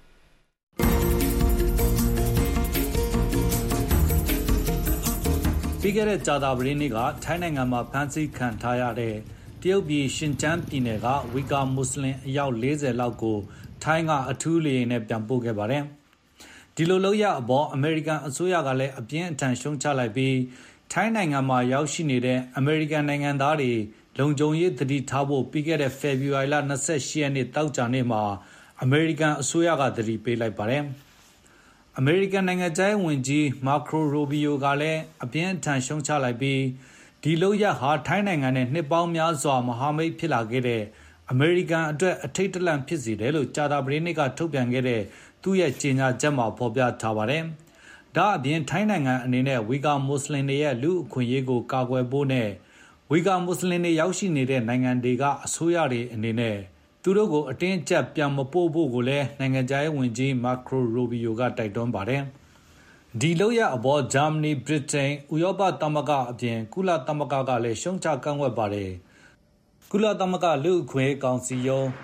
ပြီးခဲ့တဲ့ကြာသပတေးနေ့ကထိုင်းနိုင်ငံမှာဖမ်းဆီးခံထားရတဲ့တရုတ်ပြည်ရှင်ကျန်းပြည်နယ်ကဝီဂါမွတ်စလင်အယောက်40လောက်ကိုထိုင်းကအထူးလေယာဉ်နဲ့ပြန်ပို့ခဲ့ပါတယ်။ဒီလိုလုပ်ရအပေါ်အမေရိကန်အစိုးရကလည်းအပြင်းအထန်ရှုံချလိုက်ပြီးထိုင်းနိုင်ငံမှာရောက်ရှိနေတဲ့အမေရိကန်နိုင်ငံသားတွေလုံခြုံရေးသတိထားဖို့ပြီးခဲ့တဲ့ဖေဖော်ဝါရီလ28ရက်နေ့တောက်ကြနေ့မှာအမေရိကန်အစိုးရကသတိပေးလိုက်ပါတယ်။အမေရိကန်နိုင်ငံခြားရေးဝန်ကြီးမာခရိုရိုဘီယိုကလည်းအပြင်းအထန်ရှုံချလိုက်ပြီးဒီလုပ်ရဟာထိုင်းနိုင်ငံနဲ့နှစ်ပေါင်းများစွာမဟာမိတ်ဖြစ်လာခဲ့တဲ့အမေရိကန်အတွက်အထိတ်တလန့်ဖြစ်စေတယ်လို့ကြာသပတေးနေ့ကထုတ်ပြန်ခဲ့တဲ့သူ့ရဲ့ကြေညာချက်မှာဖော်ပြထားပါတယ်။ဒါအပြင်ထိုင်းနိုင်ငံအနေနဲ့ဝီဂါမွတ်စလင်တွေရဲ့လူအခွင့်အရေးကိုကာကွယ်ဖို့နဲ့ဝီဂါမွတ်စလင်တွေရောက်ရှိနေတဲ့နိုင်ငံတွေကအစိုးရတွေအနေနဲ့သူတို့ကိုအတင်းအကျပ်ပြန်မပို့ဖို့ကိုလည်းနိုင်ငံခြားရေးဝန်ကြီးမာခရိုရိုဘီယိုကတိုက်တွန်းပါတယ်။ဒီလုပ်ရအပေါ်ဂျာမနီဗြိတိန်ဥရောပသမဂ္ဂအပြင်ကုလသမဂ္ဂကလည်းရှုံချကန့်ကွက်ပါတယ်။ကုလသမဂ္ဂလူ့အခွင့်အရေးကောင်စီရုံး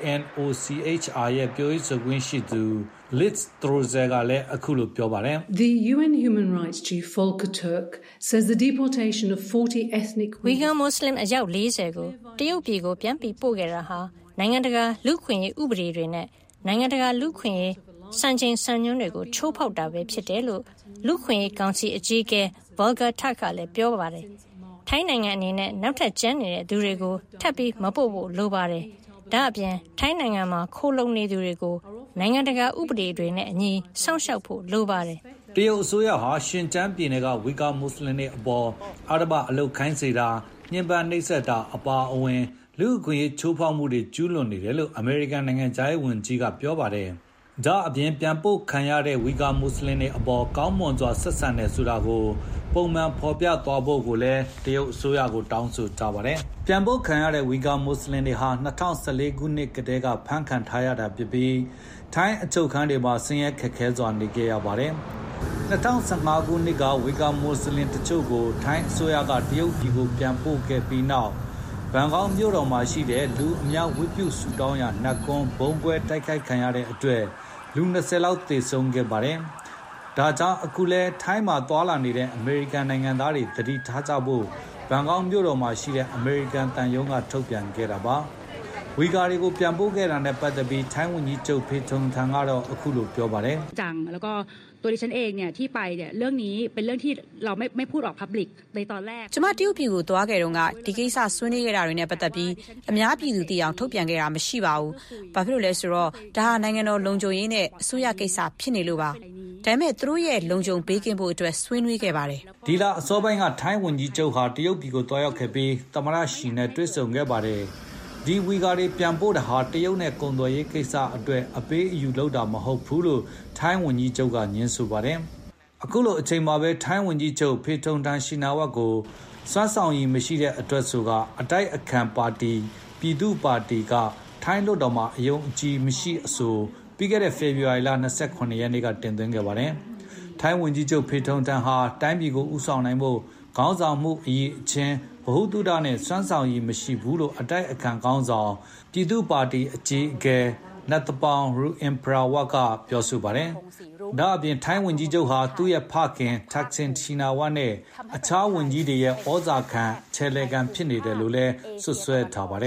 UNOCHR ရဲ့ပြောရေးဆိုခွင့်ရှိသူ Liz Throssell ကလည်းအခုလိုပြောပါတယ်။ The UN Human Rights Chief Volker Turk says the deportation of 40 ethnic Uyghur Muslim အယောက်40ကိုတရုတ်ပြည်ကိုပြန်ပြီးပို့ခဲ့တာဟာနိုင်ငံတကာလူ့အခွင့်အရေးဥပဒေတွေနဲ့နိုင်ငံတကာလူ့အခွင့်အရေးစံချိန်စံညွှန်းတွေကိုချိုးဖောက်တာပဲဖြစ်တယ်လို့လူ့အခွင့်အရေးကောင်စီအကြီးအကဲ Volker Turk ကလည်းပြောပါတယ်။ထိုင်းနိုင်ငံအနေနဲ့နောက်ထပ်ကျန်နေတဲ့သူတွေကိုထပ်ပြီးမပို့ဖို့လိုပါတယ်။ဒါအပြင်ထိုင်းနိုင်ငံမှာခိုးလုံနေသူတွေကိုနိုင်ငံတကာဥပဒေတွေနဲ့အညီစောင့်ရှောက်ဖို့လိုပါတယ်။တရုတ်အစိုးရဟာရှင်ကျန်းပြည်နယ်ကဝီဂါမွတ်စလင်တွေအပေါ်အဓမ္မအလုပ်ခိုင်းစေတာညှဉ်းပန်းနှိပ်စက်တာအပါအဝင်လူ့အခွင့်အရေးချိုးဖောက်မှုတွေကျူးလွန်နေတယ်လို့အမေရိကန်နိုင်ငံခြားရေးဝန်ကြီးကပြောပါတယ်။ဒါအပြင်ပြန်ပို့ခံရတဲ့ဝီဂါမွတ်စလင်တွေအပေါ်ကောင်းမွန်စွာဆက်ဆံတယ်ဆိုတာကိုပုံမှန်ဖော်ပြသွားဖို့ကိုလည်းတရုတ်အစိုးရကိုတောင်းဆိုထားပါတယ်။ပြန်ပို့ခံရတဲ့ဝီဂါမွတ်စလင်တွေဟာ2014ခုနှစ်ကတည်းကဖမ်းခံထားရတာဖြစ်ပြီးထိုင်းအချုပ်ခန်းတွေမှာဆင်းရဲခက်ခဲစွာနေခဲ့ရပါတယ်။2015ခုနှစ်ကဝီဂါမွတ်စလင်တချို့ကိုထိုင်းအစိုးရကတရုတ်ပြည်ကိုပြန်ပို့ခဲ့ပြီးနောက်ဘန်ကောက်မြို့တော်မှာရှိတဲ့လူအများဝတ်ပြုဆုတောင်းရာနတ်ကွန်းဘုံပွဲတိုက်ခိုက်ခံရတဲ့အတွက်လူ20လောက်သေဆုံးခဲ့ပါတယ်။ဒါကြောင့်အခုလဲထိုင်းမှာသွာလာနေတဲ့အမေရိကန်နိုင်ငံသားတွေသတိထားကြဖို့ဘန်ကောက်မြို့တော်မှာရှိတဲ့အမေရိကန်တန်ယုံကထုတ်ပြန်ခဲ့တာပါ။ဝီဂါတွေကိုပြန်ပို့ခဲ့တာနဲ့ပတ်သက်ပြီးထိုင်းဝန်ကြီးချုပ်ဖေထုံထန်ကတော့အခုလိုပြောပါတယ်။จังแล้วก็ตัวดิฉันเองเนี่ยที่ไปเนี่ยเรื่องนี้เป็นเรื่องที่เราไม่พูดออก public ในตอนแรกကျမတရုတ်ပြည်ကိုသွားခဲ့တော့ကဒီကိစ္စဆွေးနွေးခဲ့တာတွေနဲ့ပတ်သက်ပြီးအများပြည်သူသိအောင်ထုတ်ပြန်ခဲ့တာမရှိပါဘူး။ဘာဖြစ်လို့လဲဆိုတော့ဒါဟာနိုင်ငံတော်လုံခြုံရေးနဲ့အစိုးရကိစ္စဖြစ်နေလို့ပါ။ဒါပေမဲ့သူတို့ရဲ့လုံခြုံပေးကင်းဖို့အတွက်ဆွေးနွေးခဲ့ပါတယ်။ဒီလအစောပိုင်းကထိုင်းဝန်ကြီးချုပ်ဟာတရုတ်ပြည်ကိုသွားရောက်ခဲ့ပြီးသမ္မတရှီနဲ့တွေ့ဆုံခဲ့ပါတယ်။ဒီဝီဂါတွေပြန်ပို့တာဟာတရုတ်နဲ့ကုန်သွယ်ရေးကိစ္စအတွက်အပေးအယူလုပ်တာမဟုတ်ဘူးလို့ထိုင်းဝန်ကြီးချုပ်ကညင်းဆိုပါတယ်။အခုလိုအချိန်မှာပဲထိုင်းဝန်ကြီးချုပ်ဖေထုံတန်ရှိနာဝတ်ကိုစွမ်းဆောင်ရည်မရှိတဲ့အတွက်ဆိုကအတိုက်အခံပါတီပြည်သူ့ပါတီကထိုင်းလွှတ်တော်မှာအယုံအကြည်မရှိအဆိုပြီးခဲ့တဲ့ဖေဖော်ဝါရီလ28ရက်နေ့ကတင်သွင်းခဲ့ပါတယ်။ထိုင်းဝန်ကြီးချုပ်ဖေထုံတန်ဟာတိုင်းပြည်ကိုဦးဆောင်နိုင်ဖို့ခေါင်းဆောင်မှုအရေးအချင်းဗဟုသုတနဲ့စွမ်းဆောင်ရည်မရှိဘူးလို့အတိုက်အခံခေါင်းဆောင်ပြည်သူ့ပါတီအကြီးအကဲနတ်တပောင်ရူအင်ပရာဝတ်ကပြောဆိုပါတယ်။ဒါအပြင်ထိုင်းဝန်ကြီးချုပ်ဟာသူ့ရဲ့ဖခင်တက်ဆင်ချီနာဝတ်နဲ့အခြားဝန်ကြီးတွေရဲ့ဩဇာခံချဲလေကန်ဖြစ်နေတယ်လို့လည်းဆွဆွဲထားပါတယ်။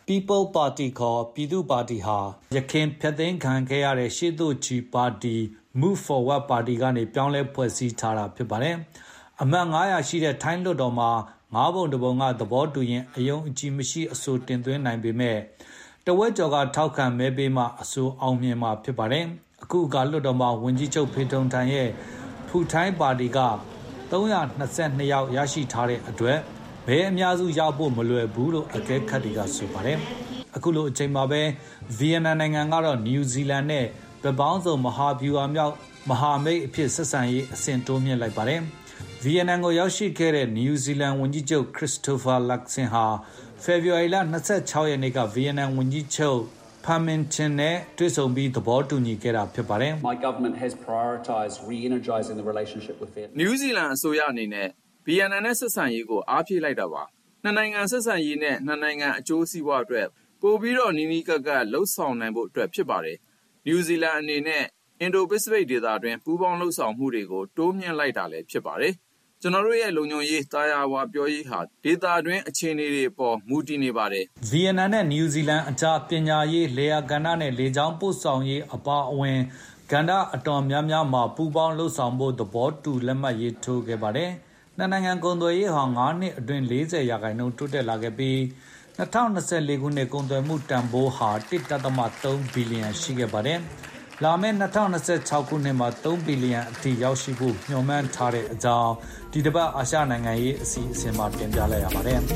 People Party ခေါ်ပြည်သူ့ပါတီဟာရခင်ဖျက်သိမ်းခံခဲ့ရတဲ့ရှေ့သို့ချီပါတီ Move Forward ပါတီကနေပြောင်းလဲဖွဲ့စည်းထားတာဖြစ်ပါတယ်။အမတ်900ရှိတဲ့ထိုင်းလွှတ်တော်မှာ9ပုံတစ်ပုံကသဘောတူရင်အယုံအကြည်မရှိအဆိုတင်သွင်းနိုင်ပေမဲ့တဝက်ကျော်ကထောက်ခံမဲပေးမှအဆိုအောင်မြင်မှာဖြစ်ပါတယ်။အခုကလွှတ်တော်မှာဝန်ကြီးချုပ်ဖေထုံထန်ရဲ့ဖူထိုင်းပါတီက322ယောက်ရရှိထားတဲ့အတွက်ဘယ်အများစုရဖို့မလွယ်ဘူးလို့အကဲခတ်တွေကဆိုပါတယ်။အခုလိုအချိန်မှာပဲဗီယက်နမ်နိုင်ငံကတော့နယူးဇီလန်နဲ့ဗပေါင်းစုံမဟာဗျူဟာမြောက်မဟာမိတ်အဖြစ်ဆက်ဆံရေးအဆင့်တိုးမြင့်လိုက်ပါတယ်။ဗီယက်နမ်ကိုရောက်ရှိခဲ့တဲ့နယူးဇီလန်ဝန်ကြီးချုပ်ခရစ္စတိုဖာလက်ဆင်ဟာဖေဖော်ဝါရီလ26ရက်နေ့ကဗီယက်နမ်ဝန်ကြီးချုပ်ဖာမင်ချင်နဲ့တွေ့ဆုံပြီးသဘောတူညီခဲ့တာဖြစ်ပါတယ်။ My government has prioritized re-energizing the relationship with Vietnam. နယူးဇီလန်အစိုးရအနေနဲ့ဗီယက်နမ်နဲ့ဆက်ဆံရေးကိုအားဖြည့်လိုက်တာပါ။နှစ်နိုင်ငံဆက်ဆံရေးနဲ့နှစ်နိုင်ငံအကျိုးစီးပွားအတွက်ပိုပြီးတော့နီးနီးကပ်ကပ်လှုပ်ဆောင်နိုင်ဖို့အတွက်ဖြစ်ပါတယ်။နယူးဇီလန်အနေနဲ့အင်ဒိုပစိဖိတ်ဒေသတွင်းပူးပေါင်းလှုပ်ဆောင်မှုတွေကိုတိုးမြှင့်လိုက်တာလည်းဖြစ်ပါတယ်။ကျွန်တော်တို့ရဲ့လုံခြုံရေးတာယာဝပြောရေးဟာဒေသတွင်းအခြေအနေတွေပေါ်မူတည်နေပါတယ်။ဗီယက်နမ်နဲ့နယူးဇီလန်အကြားပညာရေးလေယာကဏ္ဍနဲ့လေကြောင်းပို့ဆောင်ရေးအပါအဝင်ကဏ္ဍအတော်များများမှာပူးပေါင်းလှုပ်ဆောင်ဖို့သဘောတူလက်မှတ်ရေးထိုးခဲ့ပါတယ်။နှစ်နိုင်ငံကုန်သွယ်ရေးဟာ9နှစ်အတွင်း40%တိုးတက်လာခဲ့ပြီး2024ခုနှစ်ကုန်သွယ်မှုတန်ဖိုးဟာ 1.3 ဘီလီယံရှိခဲ့ပါတယ်။လာမယ့်2026ခုနှစ်မှာ3ဘီလီယံအထိရောက်ရှိဖို့ညွှန်မှန်းထားတဲ့အကြောင်းဒီတစ်ပတ်အာရှနိုင်ငံရေးအစီအစဉ်မှာတင်ပြလိုက်ရပါတယ်။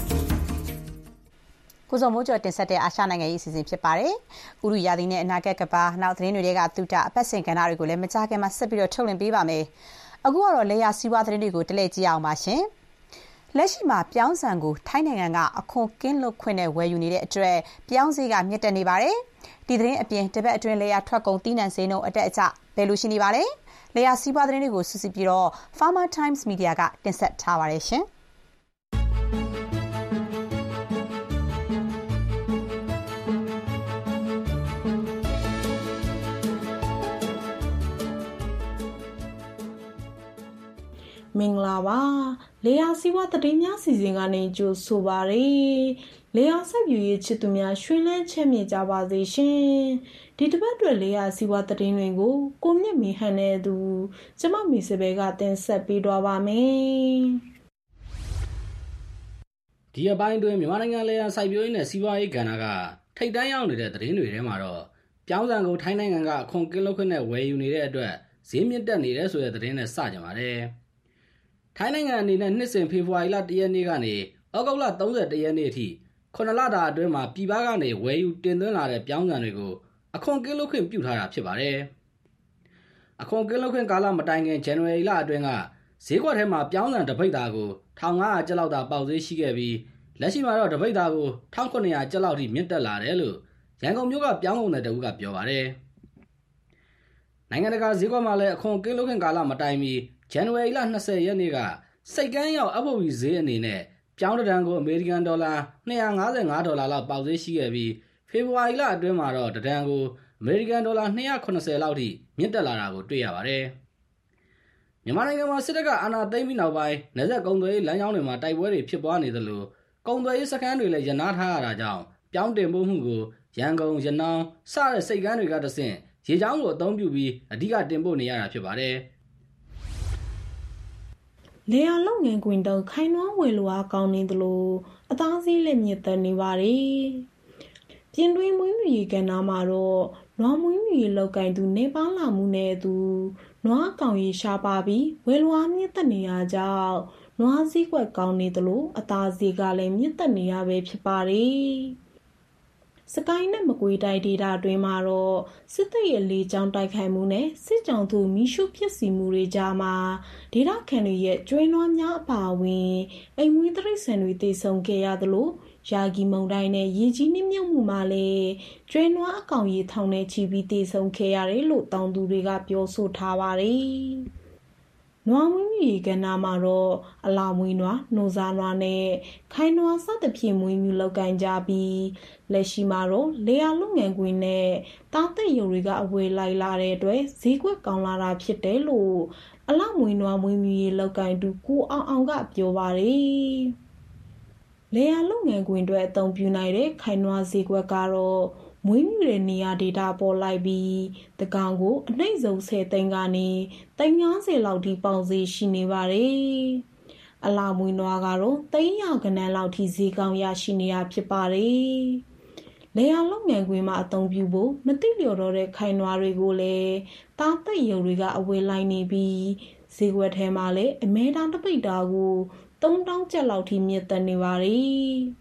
ကိုဇော်မိုးကျော်တင်ဆက်တဲ့အာရှနိုင်ငံရေးအစီအစဉ်ဖြစ်ပါတယ်။ဥရုရာသီနဲ့အနာဂတ်ကဘာနောက်သတင်းတွေကသူတအပတ်စဉ်ကဏ္ဍတွေကိုလည်းမကြားခင်မှာဆက်ပြီးတော့ထုတ်လွှင့်ပေးပါမယ်။အခုကတော့လေယာစီးပွားသတင်းတွေကိုတလဲကြည့်အောင်ပါရှင်။လက်ရှိမှာပြောင်းဆန်ကိုထိုင်းနိုင်ငံကအခွန်ကင်းလွတ်ခွင့်နဲ့ဝယ်ယူနေတဲ့အတွက်ပြောင်းဈေးကမြင့်တက်နေပါတယ်။ဒီသတင်းအပြင်တပတ်အတွင်းလေယာထွက်ကုန်တီးနှံဈေးနှုန်းအတက်အကျဘယ်လိုရှိနေပါလဲ။လေယာစီးပွားသတင်းတွေကိုစုစည်းပြီးတော့ Farmer Times Media ကတင်ဆက်ထားပါတယ်ရှင်။မင်္ဂလာပါလေယာစီးပွားသတင်းများစီစဉ်ကနေကြိုဆိုပါရစေလေယာဆက်ပြူရေးချစ်သူများရွှင်လန်းချမ်းမြေ့ကြပါစေရှင်ဒီတစ်ပတ်အတွက်လေယာစီးပွားသတင်းတွေကိုကိုမြင့်မီဟန်နဲ့သူကျမမီစပယ်ကတင်ဆက်ပေးသွားပါမယ်ဒီအပိုင်းတွင်မြန်မာနိုင်ငံလေယာစိုက်ပျိုးရေးနဲ့စီးပွားရေးကဏ္ဍကထိပ်တန်းရောက်နေတဲ့သတင်းတွေထဲမှာတော့ပြောင်းဆန်ကိုထိုင်းနိုင်ငံကအခွန်ကင်းလွတ်ခွင့်နဲ့ဝယ်ယူနေတဲ့အတွက်ဈေးမြင့်တက်နေတဲ့ဆိုတဲ့သတင်းနဲ့စကြပါတယ်ထိုင်းနိုင်ငံအနေနဲ့နှစ်စဉ်ဖေဖော်ဝါရီလ1ရက်နေ့ကနေဩဂုတ်လ31ရက်နေ့အထိ9လတာအတွင်းမှာပြည်ပကနေဝယ်ယူတင်သွင်းလာတဲ့ပြောင်းဆန်တွေကိုအခွန်ကင်းလွတ်ခွင့်ပြုထားတာဖြစ်ပါတယ်။အခွန်ကင်းလွတ်ခွင့်ကာလမတိုင်ခင်ဇန်နဝါရီလအတွင်းကဈေးကွက်ထဲမှာပြောင်းဆန်တစ်ပိတ်သားကို1500ကျပ်လောက်သာပေါက်ဈေးရှိခဲ့ပြီးလက်ရှိမှာတော့တစ်ပိတ်သားကို1900ကျပ်လောက်ထိမြင့်တက်လာတယ်လို့ရန်ကုန်မြို့ကပြောင်းကုန်တဲ့တအုပ်ကပြောပါတယ်။နိုင်ငံတကာဈေးကွက်မှာလည်းအခွန်ကင်းလွတ်ခွင့်ကာလမတိုင်မီဇန်နဝါရီလ20ရက်နေ့ကစိတ်ကမ်းရောက် FOB ဈေးအနေနဲ့ပြောင်းတံကိုအမေရိကန်ဒေါ်လာ255ဒေါ်လာလောက်ပေါက်ဈေးရှိခဲ့ပြီးဖေဖော်ဝါရီလအတွင်းမှာတော့တံကိုအမေရိကန်ဒေါ်လာ280လောက်ထိမြင့်တက်လာတာကိုတွေ့ရပါတယ်။မြန်မာနိုင်ငံမှာစစ်တပ်ကအာဏာသိမ်းပြီးနောက်ပိုင်းနယ်စပ်ကုန်သွယ်ရေးလမ်းကြောင်းတွေမှာတိုက်ပွဲတွေဖြစ်ပွားနေသလိုကုန်သွယ်ရေးစခန်းတွေလည်းရပ်နားထားရတာကြောင့်ပြောင်းတင်ပို့မှုကိုရန်ကုန်ရနောင်းစတဲ့စိတ်ကမ်းတွေကတဆင့်ရေကြောင်းကိုအသုံးပြုပြီးအဓိကတင်ပို့နေရတာဖြစ်ပါတယ်။လေယာလုပ်ငန်းခွင်တုံးခိုင်နှွားဝယ်လိုအားကောင်းနေသလိုအသားစီးလည်းမြင့်တက်နေပါတယ်။ပြင်တွင်းမွေးမြူရေးကဏ္ဍမှာတော့နွားမွေးမြူရေးလောက်ကင်သူနေပါလာမှုနဲ့အတူနွားကောင်ရေးရှားပါပြီးဝယ်လိုအားမြင့်တက်နေရကြောင်းနွားစည်းကွက်ကောင်းနေသလိုအသားစီးကလည်းမြင့်တက်နေရပဲဖြစ်ပါတယ်။စကိုင်းနဲ့မကွေးတိုင်းဒေသတွင်းမှာတော့စစ်တပ်ရဲ့လေကြောင်းတိုက်ခိုက်မှုနဲ့စစ်ကြောင်သူမီးရှို့ဖြစ်စီမှုတွေကြားမှာဒေသခံတွေရဲ့ကျွေးနွားများအပါအဝင်အိမ်မွေးတိရစ္ဆာန်တွေတည်ဆုံခဲ့ရသလိုယာဂီမုန်တိုင်းနဲ့ရေကြီးနှမြုပ်မှုမှာလည်းကျွေးနွားအကောင်ရေထောင်နဲ့ချီပြီးတည်ဆုံခဲ့ရတယ်လို့တောင်သူတွေကပြောဆိုထားပါတယ်။နွားမွေးမြူရေးကဏ္ဍမှာတော့အလာမွေးနွားနှိုစားနွားနဲ့ခိုင်နွားစသဖြင့်မွေးမြူလောက်ကန်ကြပြီးလက်ရှိမှာတော့လေယာလုပ်ငန်းခွင်နဲ့တားသက်ရုံတွေကအဝယ်လိုက်လာတဲ့အတွက်ဈေးကွက်ကောင်းလာတာဖြစ်တယ်လို့အလာမွေးနွားမွေးမြူရေးလောက်ကန်သူကိုအောင်အောင်ကပြောပါတယ်။လေယာလုပ်ငန်းခွင်တွေအသုံးပြုနိုင်တဲ့ခိုင်နွားဈေးကွက်ကတော့မွေးမြူတဲ့နေရာဒေတာပေါ်လိုက်ပြီးတကောင်ကိုအနှိမ့်ဆုံး10သိန်းကနေ350လောက်ထိပေါင်ဈေးရှိနေပါတယ်။အလာမွေးနွားကတော့300ခန်းလောက်ထိဈေးကောင်းရရှိနေတာဖြစ်ပါတယ်။လေယာလုပ်ငန်းခွင်မှာအသုံးပြုဖို့မသိလျော်တော့တဲ့ခိုင်နွားတွေကိုလည်းတားသက်ရုံတွေကအဝယ်လိုက်နေပြီးဈေးကွက်ထဲမှာလည်းအမဲတောင်တပိတ်တာကို3000ကျပ်လောက်ထိမြင့်တက်နေပါတယ်။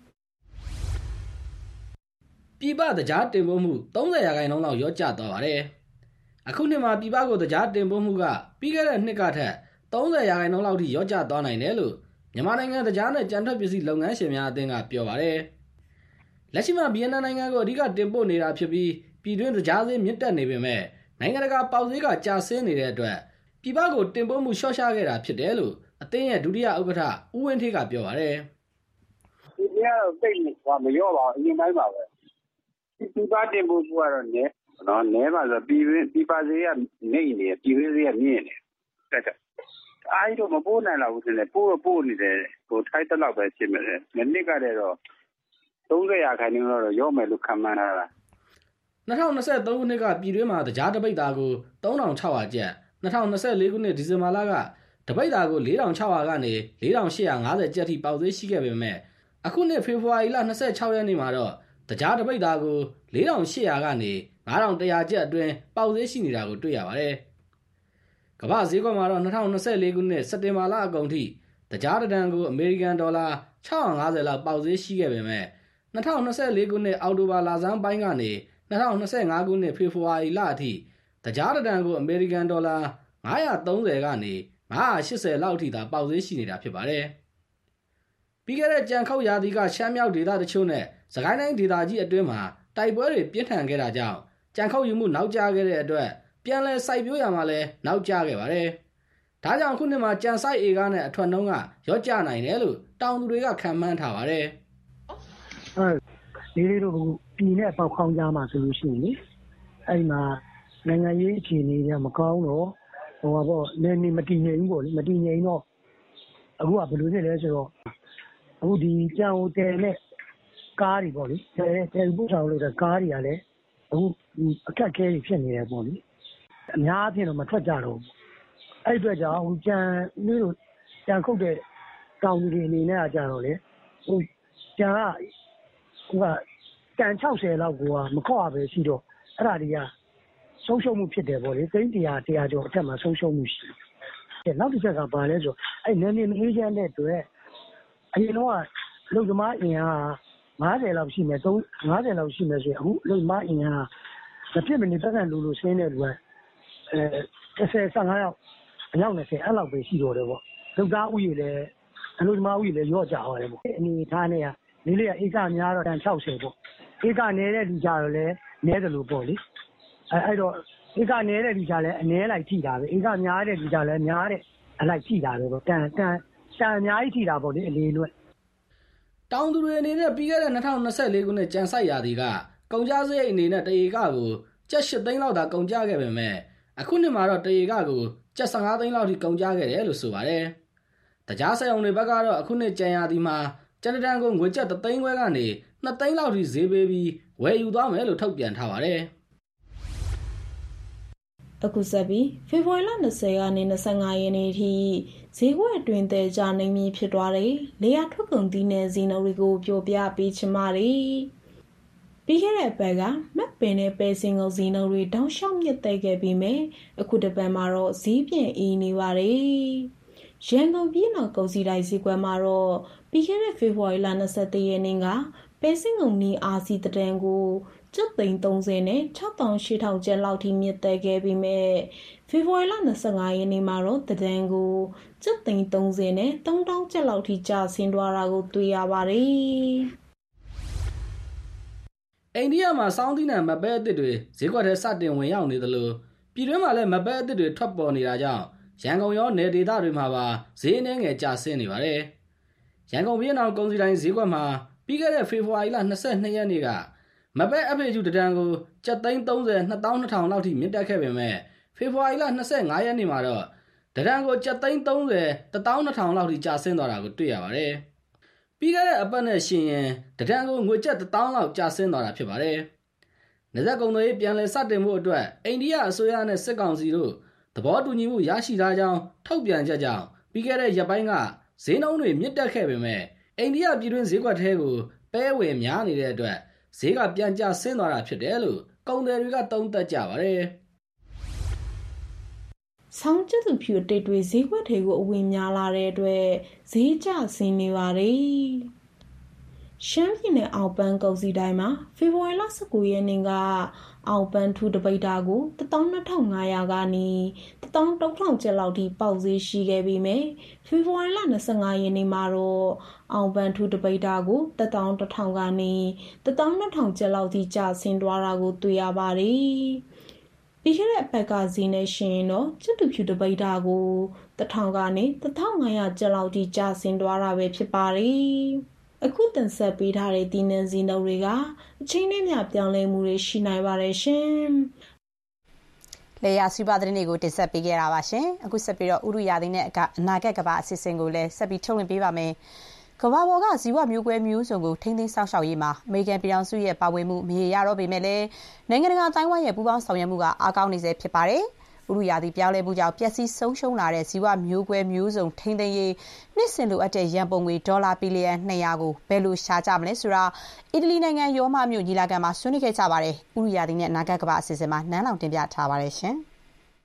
ပြည်ပတရားတင်ပို့မှု30%လောက်ရော့ကျသွားပါတယ်။အခုနှစ်မှာပြည်ပကိုတရားတင်ပို့မှုကပြီးခဲ့တဲ့နှစ်ကထက်30%လောက်ထိရော့ကျသွားနိုင်တယ်လို့မြန်မာနိုင်ငံတရားနဲ့ကြံထွက်ပစ္စည်းလုပ်ငန်းရှင်များအသင်းကပြောပါတယ်။လက်ရှိမှာဗီယက်နမ်နိုင်ငံကိုအဓိကတင်ပို့နေတာဖြစ်ပြီးပြည်တွင်းတရားဈေးမြင့်တက်နေပေမဲ့နိုင်ငံတကာပေါက်ဈေးကကျဆင်းနေတဲ့အတွက်ပြည်ပကိုတင်ပို့မှုလျှော့ချခဲ့တာဖြစ်တယ်လို့အသင်းရဲ့ဒုတိယဥက္ကဋ္ဌဦးဝင်းဌေးကပြောပါတယ်။ဒီကတော့တိတ်မရော့ပါဘူးအရင်တိုင်းပါပဲ။ပြည်ပတင်ပို့မှုကတော့နည်းပါဆိုပြည်ပဈေးကနေနေပြည်တွင်းဈေးကမြင့်နေတယ်။အားကြီးတော့မပို့နိုင်တော့ဘူးတင်တယ်ပို့နေတယ်ထိုက်တဲ့လောက်ပဲဖြစ်မယ်။နှစ်ကတည်းတော့30%တော့ရော့မယ်လို့ခန့်မှန်းထားတာ။2023ခုနှစ်ကပြည်တွင်းမှာတရားတပိတ်သားကို3600ကျပ်2024ခုနှစ်ဒီဇင်ဘာလကတပိတ်သားကို4600ကနေ4850ကျပ်ထိပေါက်ဈေးရှိခဲ့ပေမဲ့အခုနှစ်ဖေဖော်ဝါရီလ26ရက်နေ့မှာတော့တရားတပိတ်သားကို4800ကနေ9100ကျပ်အတွင်းပေါက်ဈေးရှိနေတာကိုတွေ့ရပါတယ်။ကမ္ဘာဈေးကွက်မှာတော့2024ခုနှစ်စက်တင်ဘာလအကုန်ထိတရားတန်ကိုအမေရိကန်ဒေါ်လာ650လောက်ပေါက်ဈေးရှိခဲ့ပေမဲ့2024ခုနှစ်အောက်တိုဘာလဆန်းပိုင်းကနေ2025ခုနှစ်ဖေဖော်ဝါရီလအထိတရားတန်ကိုအမေရိကန်ဒေါ်လာ930ကနေ980လောက်ထိသာပေါက်ဈေးရှိနေတာဖြစ်ပါတယ်။ပြီးခဲ့တဲ့ကြံခုတ်ရာသီကရှမ်းမြောက်ဒေသတချို့နဲ့စကိုင်းတိုင်းဒေသကြီးအတွင်းမှာတိုက်ပွဲတွေပြင်းထန်ခဲ့တာကြောင့်ကြံခုတ်ယူမှုနောက်ကျခဲ့တဲ့အတွက်ပြန်လည်စိုက်ပျိုးရမှာလည်းနောက်ကျခဲ့ပါတယ်။ဒါကြောင့်ခုနှစ်မှာကြံစိုက်ဧကနဲ့အထွက်နှုန်းကရော့ကျနိုင်တယ်လို့တောင်သူတွေကခန့်မှန်းထားပါတယ်။လေးတို့ပြည်နဲ့ပေါက်ခေါင်းကြားမှာဆိုလို့ရှိရင်လေအဲ့မှာနိုင်ငံရေးအခြေအနေကမကောင်းတော့နယ်မြေမတည်ငြိမ်ဘူးပေါ့လေမတည်ငြိမ်တော့အခုကဘယ်လိုဖြစ်လဲဆိုတော့အခုဒီကြံဟိုတယ်နဲ့ကားတွေပေါ့လေတယ်ပို့ဆောင်လို့တဲ့ကားတွေကလည်းအခုအခက်အခဲတွေဖြစ်နေတယ်ပေါ့လေအများအပြားတော့မထွက်ကြတော့ဘူးအဲ့အတွက်ကြောင့်ကြံလေးတို့ကြံခုတ်တဲ့တောင်တွေအနေနဲ့ကကြတော့လေကြံကတန်60လောက်ကိုမခောက်ရပဲရှိတော့အဲ့ဒါတွေကဆုံးရှုံးမှုဖြစ်တယ်ပေါ့လေ300ကျော်အထက်မှာဆုံးရှုံးမှုရှိတယ်နောက်တစ်ချက်ကဘာလဲဆိုအဲ့နယ်မြေအေးချမ်းတဲ့အတွက်အရင်တော့လူသမားအင်အား50လောက်ရှိမယ်50လောက်ရှိမယ်ဆိုရင်အခုလူသမားအင်အားမဖြစ်မနေပတ်သက်လို့ဆင်းတဲ့လူက15ယောက်အယောက်20အဲ့လောက်ပဲရှိတော့တယ်ပေါ့လူသားဥယျာဉ်လည်းအလူသမားဥယျာဉ်လည်းရော့ကြသွားတယ်ပေါ့အနေထားနဲ့ကလေးလေးကဧကများတော့တန်60ပေါ့ဧကနေတဲ့လူကြတော့လည်းနည်းတယ်လို့ပေါ့လေအဲ့တော့ဧကနေတဲ့လူကြလည်းအနည်းလိုက်ထိတာပဲဧကများတဲ့လူကြလည်းများတဲ့အလိုက်ထိတာပဲပေါ့တန်အများကြီးထိတာပေါ့လေအလေးလွတ်တောင်သူတွေအနေနဲ့ပြီးခဲ့တဲ့2024ခုနှစ်ကြံစိုက်ရာသီကကုန်ကျစရိတ်အနေနဲ့တဧကကိုကျပ်8သိန်းလောက်သာကုန်ကျခဲ့ပေမဲ့အခုနှစ်မှာတော့တဧကကိုကျပ်15သိန်းလောက်ထိကုန်ကျခဲ့တယ်လို့ဆိုပါတယ်။တရားဆိုင်အောင်တွေဘက်ကတော့အခုနှစ်ကြံရာသီမှာကြံတန်ကိုငွေကျပ်3သိန်းခွဲကနေ2သိန်းလောက်ထိဈေးပေးပြီးဝယ်ယူသွားမယ်လို့ထုတ်ပြန်ထားပါတယ်။အခုဆက်ပြီးဖေဖော်ဝါရီလ20ကနေ25ရက်နေ့ထိဈေးကွက်အတွင်းတဲ့ကြာနေမည်ဖြစ်သွားတဲ့လေယာထွက်ကုန်သီးနှံဈေးနှုန်းတွေကိုပြောပြပေးချင်ပါတယ်။ပြီးခဲ့တဲ့အပတ်ကမက်ပင်နဲ့ပဲစင်ကုန်ဈေးနှုန်းတွေတောင်လျှောက်မြင့်တက်ခဲ့ပြီးမြဲအခုတစ်ပတ်မှာတော့ဈေးပြန်အေးနေပါတယ်။ရန်ကုန်ပြည်တော်ကုန်စည်တိုင်းဈေးကွက်မှာတော့ပြီးခဲ့တဲ့ဖေဖော်ဝါရီလ23ရက်နေ့ကပဲစင်ကုန်နီအာစီတန်ကိုကျပ်သိန်း30နဲ့6800ကျပ်လောက်ထိမြင့်တက်ခဲ့ပြီးမြဲဖေဖော်ဝါရီလ25ရက်နေ့မှာတော့တန်ကိုကျပ်သိန်း30နဲ့3000ကျပ်လောက်ထိကျဆင်းသွားတာကိုတွေ့ရပါတယ်။အိန္ဒိယမှာစောင်းသီးနှံမပဲအသစ်တွေဈေးကွက်ထဲစတင်ဝင်ရောက်နေသလိုပြည်တွင်းမှာလည်းမပဲအသစ်တွေထွက်ပေါ်နေတာကြောင့်ရန်ကုန်ရောနယ်ဒေသတွေမှာပါဈေးနှဲငယ်ကျဆင်းနေပါတယ်။ရန်ကုန်ပြည်တော်ကုန်စည်တိုင်းဈေးကွက်မှာပြီးခဲ့တဲ့ဖေဖော်ဝါရီလ22ရက်နေ့ကမပဲအဖေကျူတန်ကိုကျပ်သိန်း30 2200လောက်ထိမြင့်တက်ခဲ့ပေမဲ့ဖေဖော်ဝါရီလ25ရက်နေ့မှာတော့တန်ကိုကျပ်သိန်း30 12000လောက်ထိကျဆင်းသွားတာကိုတွေ့ရပါတယ်။ပြီးခဲ့တဲ့အပတ်နဲ့ရှင်ရင်တဒန်းကိုငွေကျပ်1000လောက်ကျဆင်းသွားတာဖြစ်ပါတယ်။နယ်စပ်ကုန်သွယ်ရေးပြန်လည်စတင်မှုအတွက်အိန္ဒိယအစိုးရနဲ့စစ်ကောင်စီတို့သဘောတူညီမှုရရှိထားကြောင်းထုတ်ပြန်ချက်ကြောင့်ပြီးခဲ့တဲ့ရက်ပိုင်းကဈေးနှုန်းတွေမြင့်တက်ခဲ့ပေမဲ့အိန္ဒိယပြည်တွင်းဈေးကွက်ထဲကိုပဲဝယ်များနေတဲ့အတွက်ဈေးကပြန်ကျဆင်းသွားတာဖြစ်တယ်လို့ကုန်သည်တွေကသုံးသပ်ကြပါတယ်။ဆောင်းကျသူဖြူအတိတ်တွေဈေးကွက်တွေကိုအဝင်များလာတဲ့အတွက်ဈေးကျဆင်းနေပါတယ်။ရှမ်းပြည်နယ်အောင်ပန်းကုန်စည်တိုင်းမှာဖေဖော်ဝါရီလ19ရက်နေ့ကအောင်ပန်းထူတပိတ်တာကို12500ကနေ13000ကျပ်လောက်ထိပေါက်ဈေးရှိခဲ့ပြီးမြဲဖေဖော်ဝါရီလ25ရက်နေ့မှာတော့အောင်ပန်းထူတပိတ်တာကို11000ကနေ12000ကျပ်လောက်ထိကျဆင်းသွားတာကိုတွေ့ရပါတယ်။ပြီးခဲ့တဲ့အပတ်ကဈေးနဲ့ရှင်တော့ကျတူဖြူတပိတ်တာကို1000ကနေ1500ကျပ်လောက်ထိကျဆင်းသွားတာပဲဖြစ်ပါတယ်။အခုတင်ဆက်ပေးထားတဲ့ဒီနန်းစည်းနှုန်းတွေကအချိန်နဲ့မျှပြောင်းလဲမှုတွေရှိနိုင်ပါတယ်ရှင်။လေယာစီးပွားသတင်းတွေကိုတင်ဆက်ပေးခဲ့တာပါရှင်။အခုဆက်ပြီးတော့ဥရုရာသီနဲ့အနာဂတ်ကမ္ဘာအစီအစဉ်ကိုလည်းဆက်ပြီးထုတ်လွှင့်ပေးပါမယ်။ကမ္ဘာပေါ်ကဇီဝမျိုးကွဲမျိုးစုံကိုထိန်းသိမ်းစောင့်ရှောက်ရေးမှာအမေရိကန်ပြည်ထောင်စုရဲ့ပါဝင်မှုမရေရာတော့ပေမဲ့လည်းနိုင်ငံတကာအတိုင်းအဝိုင်းရဲ့ပူးပေါင်းဆောင်ရွက်မှုကအားကောင်းနေစေဖြစ်ပါတယ်။ဥရုရာသီပြောင်းလဲမှုကြောင့်ပျက်စီးဆုံးရှုံးလာတဲ့ဇီဝမျိုးကွဲမျိုးစုံထိန်းသိမ်းရေးနှစ်စဉ်လိုအပ်တဲ့ရန်ပုံငွေဒေါ်လာဘီလီယံ200ကိုဘယ်လိုရှာကြမလဲဆိုတာအီတလီနိုင်ငံရောမမြို့ညီလာခံမှာဆွေးနွေးခဲ့ကြပါတယ်။ဥရုရာသီနဲ့အနာဂတ်ကမ္ဘာအစီအစဉ်မှာနန်းလောင်တင်ပြထားပါတယ်ရှင်။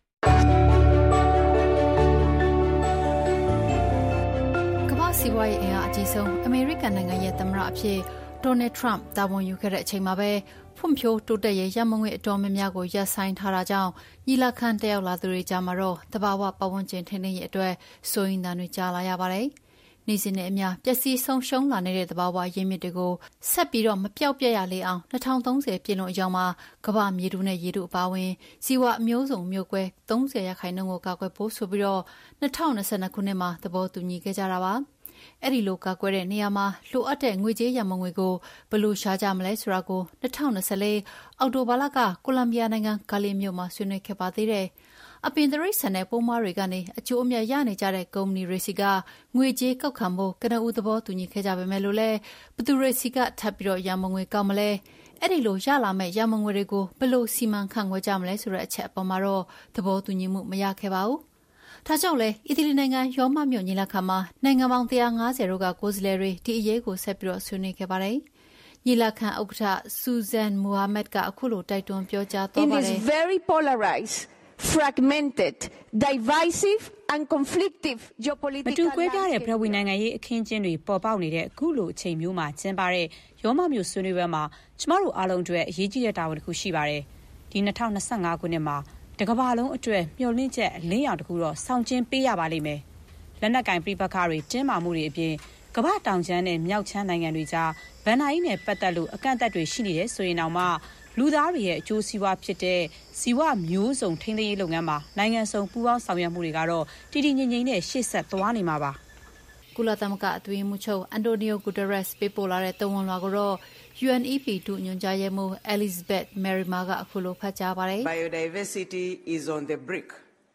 စီးပွားရေးအင်အားအကြီးဆုံးအမေရိကန်နိုင်ငံရဲ့သမ္မတအဖြစ်ဒေါ်နယ်ထရန့်တာဝန်ယူခဲ့တဲ့အချိန်မှာပဲဖွံ့ဖြိုးတိုးတက်ရေးရန်ပုံငွေအတော်များများကိုရပ်ဆိုင်းထားတာကြောင့်ညီလာခံတက်ရောက်လာသူတွေကြားမှာတော့သဘာဝပတ်ဝန်းကျင်ထိန်းသိမ်းရေးအတွက်စိုးရိမ်သံတွေကြားလာရပါတယ်။နေ့စဉ်နဲ့အမျှပျက်စီးဆုံးရှုံးလာနေတဲ့သဘာဝရင်းမြစ်တွေကိုဆက်ပြီးတော့မပျောက်ပြက်ရလေအောင်2030ပြည့်လွန်အရောက်မှာကမ္ဘာမြေထုနဲ့ရေထုအပါအဝင်ဇီဝအမျိုးစုံမျိုးကွဲ30%ကိုကာကွယ်ဖို့ဆိုပြီးတော့2022ခုနှစ်မှာသဘောတူညီခဲ့ကြတာပါ။အဲ့ဒီလိုကာကွယ်တဲ့နေရာမှာလိုအပ်တဲ့ငွေကြေးရန်ပုံငွေကိုဘယ်လိုရှာကြမလဲဆိုတာကို2024အောက်တိုဘာလကကိုလံဘီယာနိုင်ငံဂါလီမြို့မှာဆွေးနွေးခဲ့ပါသေးတယ်။အပင်တရိတ်ဆန်တဲ့ပုံမှားတွေကနေအကျိုးအမြတ်ရနေကြတဲ့ကုမ္ပဏီတွေစီကငွေကြေးကောက်ခံဖို့ကနဦးသဘောတူညီခဲ့ကြပေမဲ့လို့လည်းဘသူတွေစီကထပ်ပြီးတော့ရန်ပုံငွေကောက်မလဲအဲ့ဒီလိုရလာမဲ့ရန်ပုံငွေတွေကိုဘယ်လိုစီမံခန့်ခွဲကြမလဲဆိုတဲ့အချက်အပေါ်မှာတော့သဘောတူညီမှုမရခဲ့ပါဘူး။ဒါကြောင့်လည်းအီတလီနိုင်ငံရောမမြို့ညီလာခံမှာနိုင်ငံပေါင်း150တို့ကကိုယ်စားလှယ်တွေဒီအရေးကိုဆက်ပြီးတော့ဆွေးနွေးခဲ့ပါတယ်။ညီလာခံဥက္ကဋ္ဌဆူဇန်မိုဟာမက်ကအခုလိုတိုက်တွန်းပြောကြားသွားပါတယ်။ In this very polarized, fragmented, divisive and conflictive geopolitical မတူကွဲပြားတဲ့ပြည်ဝနိုင်ငံရေးအခင်းကျင်းတွေပေါ်ပေါက်နေတဲ့အခုလိုအချိန်မျိုးမှာကျင်းပတဲ့ရောမမြို့ဆွေးနွေးပွဲမှာကျမတို့အားလုံးအတွက်အရေးကြီးတဲ့တာဝန်တစ်ခုရှိပါတယ်။ဒီ2025ခုနှစ်မှာတကမ္ဘာလုံးအတွက်မျှော်လင့်ချက်အလင်းရောင်တစ်ခုတော့ဆောင်ကျဉ်ပေးရပါလိမ့်မယ်။လက်နက်ကင်ပြပခါတွေတင်းမာမှုတွေအပြင်ကမ္ဘာတောင်ချမ်းနဲ့မြောက်ချမ်းနိုင်ငံတွေကြားဗန်နာယီနဲ့ပတ်သက်လို့အကန့်အသတ်တွေရှိနေတယ်ဆိုရင်တော့မှလူသားတွေရဲ့အကျိုးစီးပွားဖြစ်တဲ့ဇီဝမျိုးစုံထိန်းသိမ်းရေးလုပ်ငန်းမှာနိုင်ငံစုံပူးပေါင်းဆောင်ရွက်မှုတွေကတော့တည်တည်ငြိမ်ငြိမ်နဲ့ရှေ့ဆက်သွားနေမှာပါ။ကုလသမဂ္ဂအတွင်းမှုချုပ်အန်တိုနီယိုဂူတရက်စ်ပေးပို့လာတဲ့သုံးဝန်လွှာကိုတော့ UNEP ဒုညွှန်ကြားရေးမှူး Elizabeth Merrimer ကအခုလိုဖတ်ကြားပါတယ်။ Biodiversity is on the brink,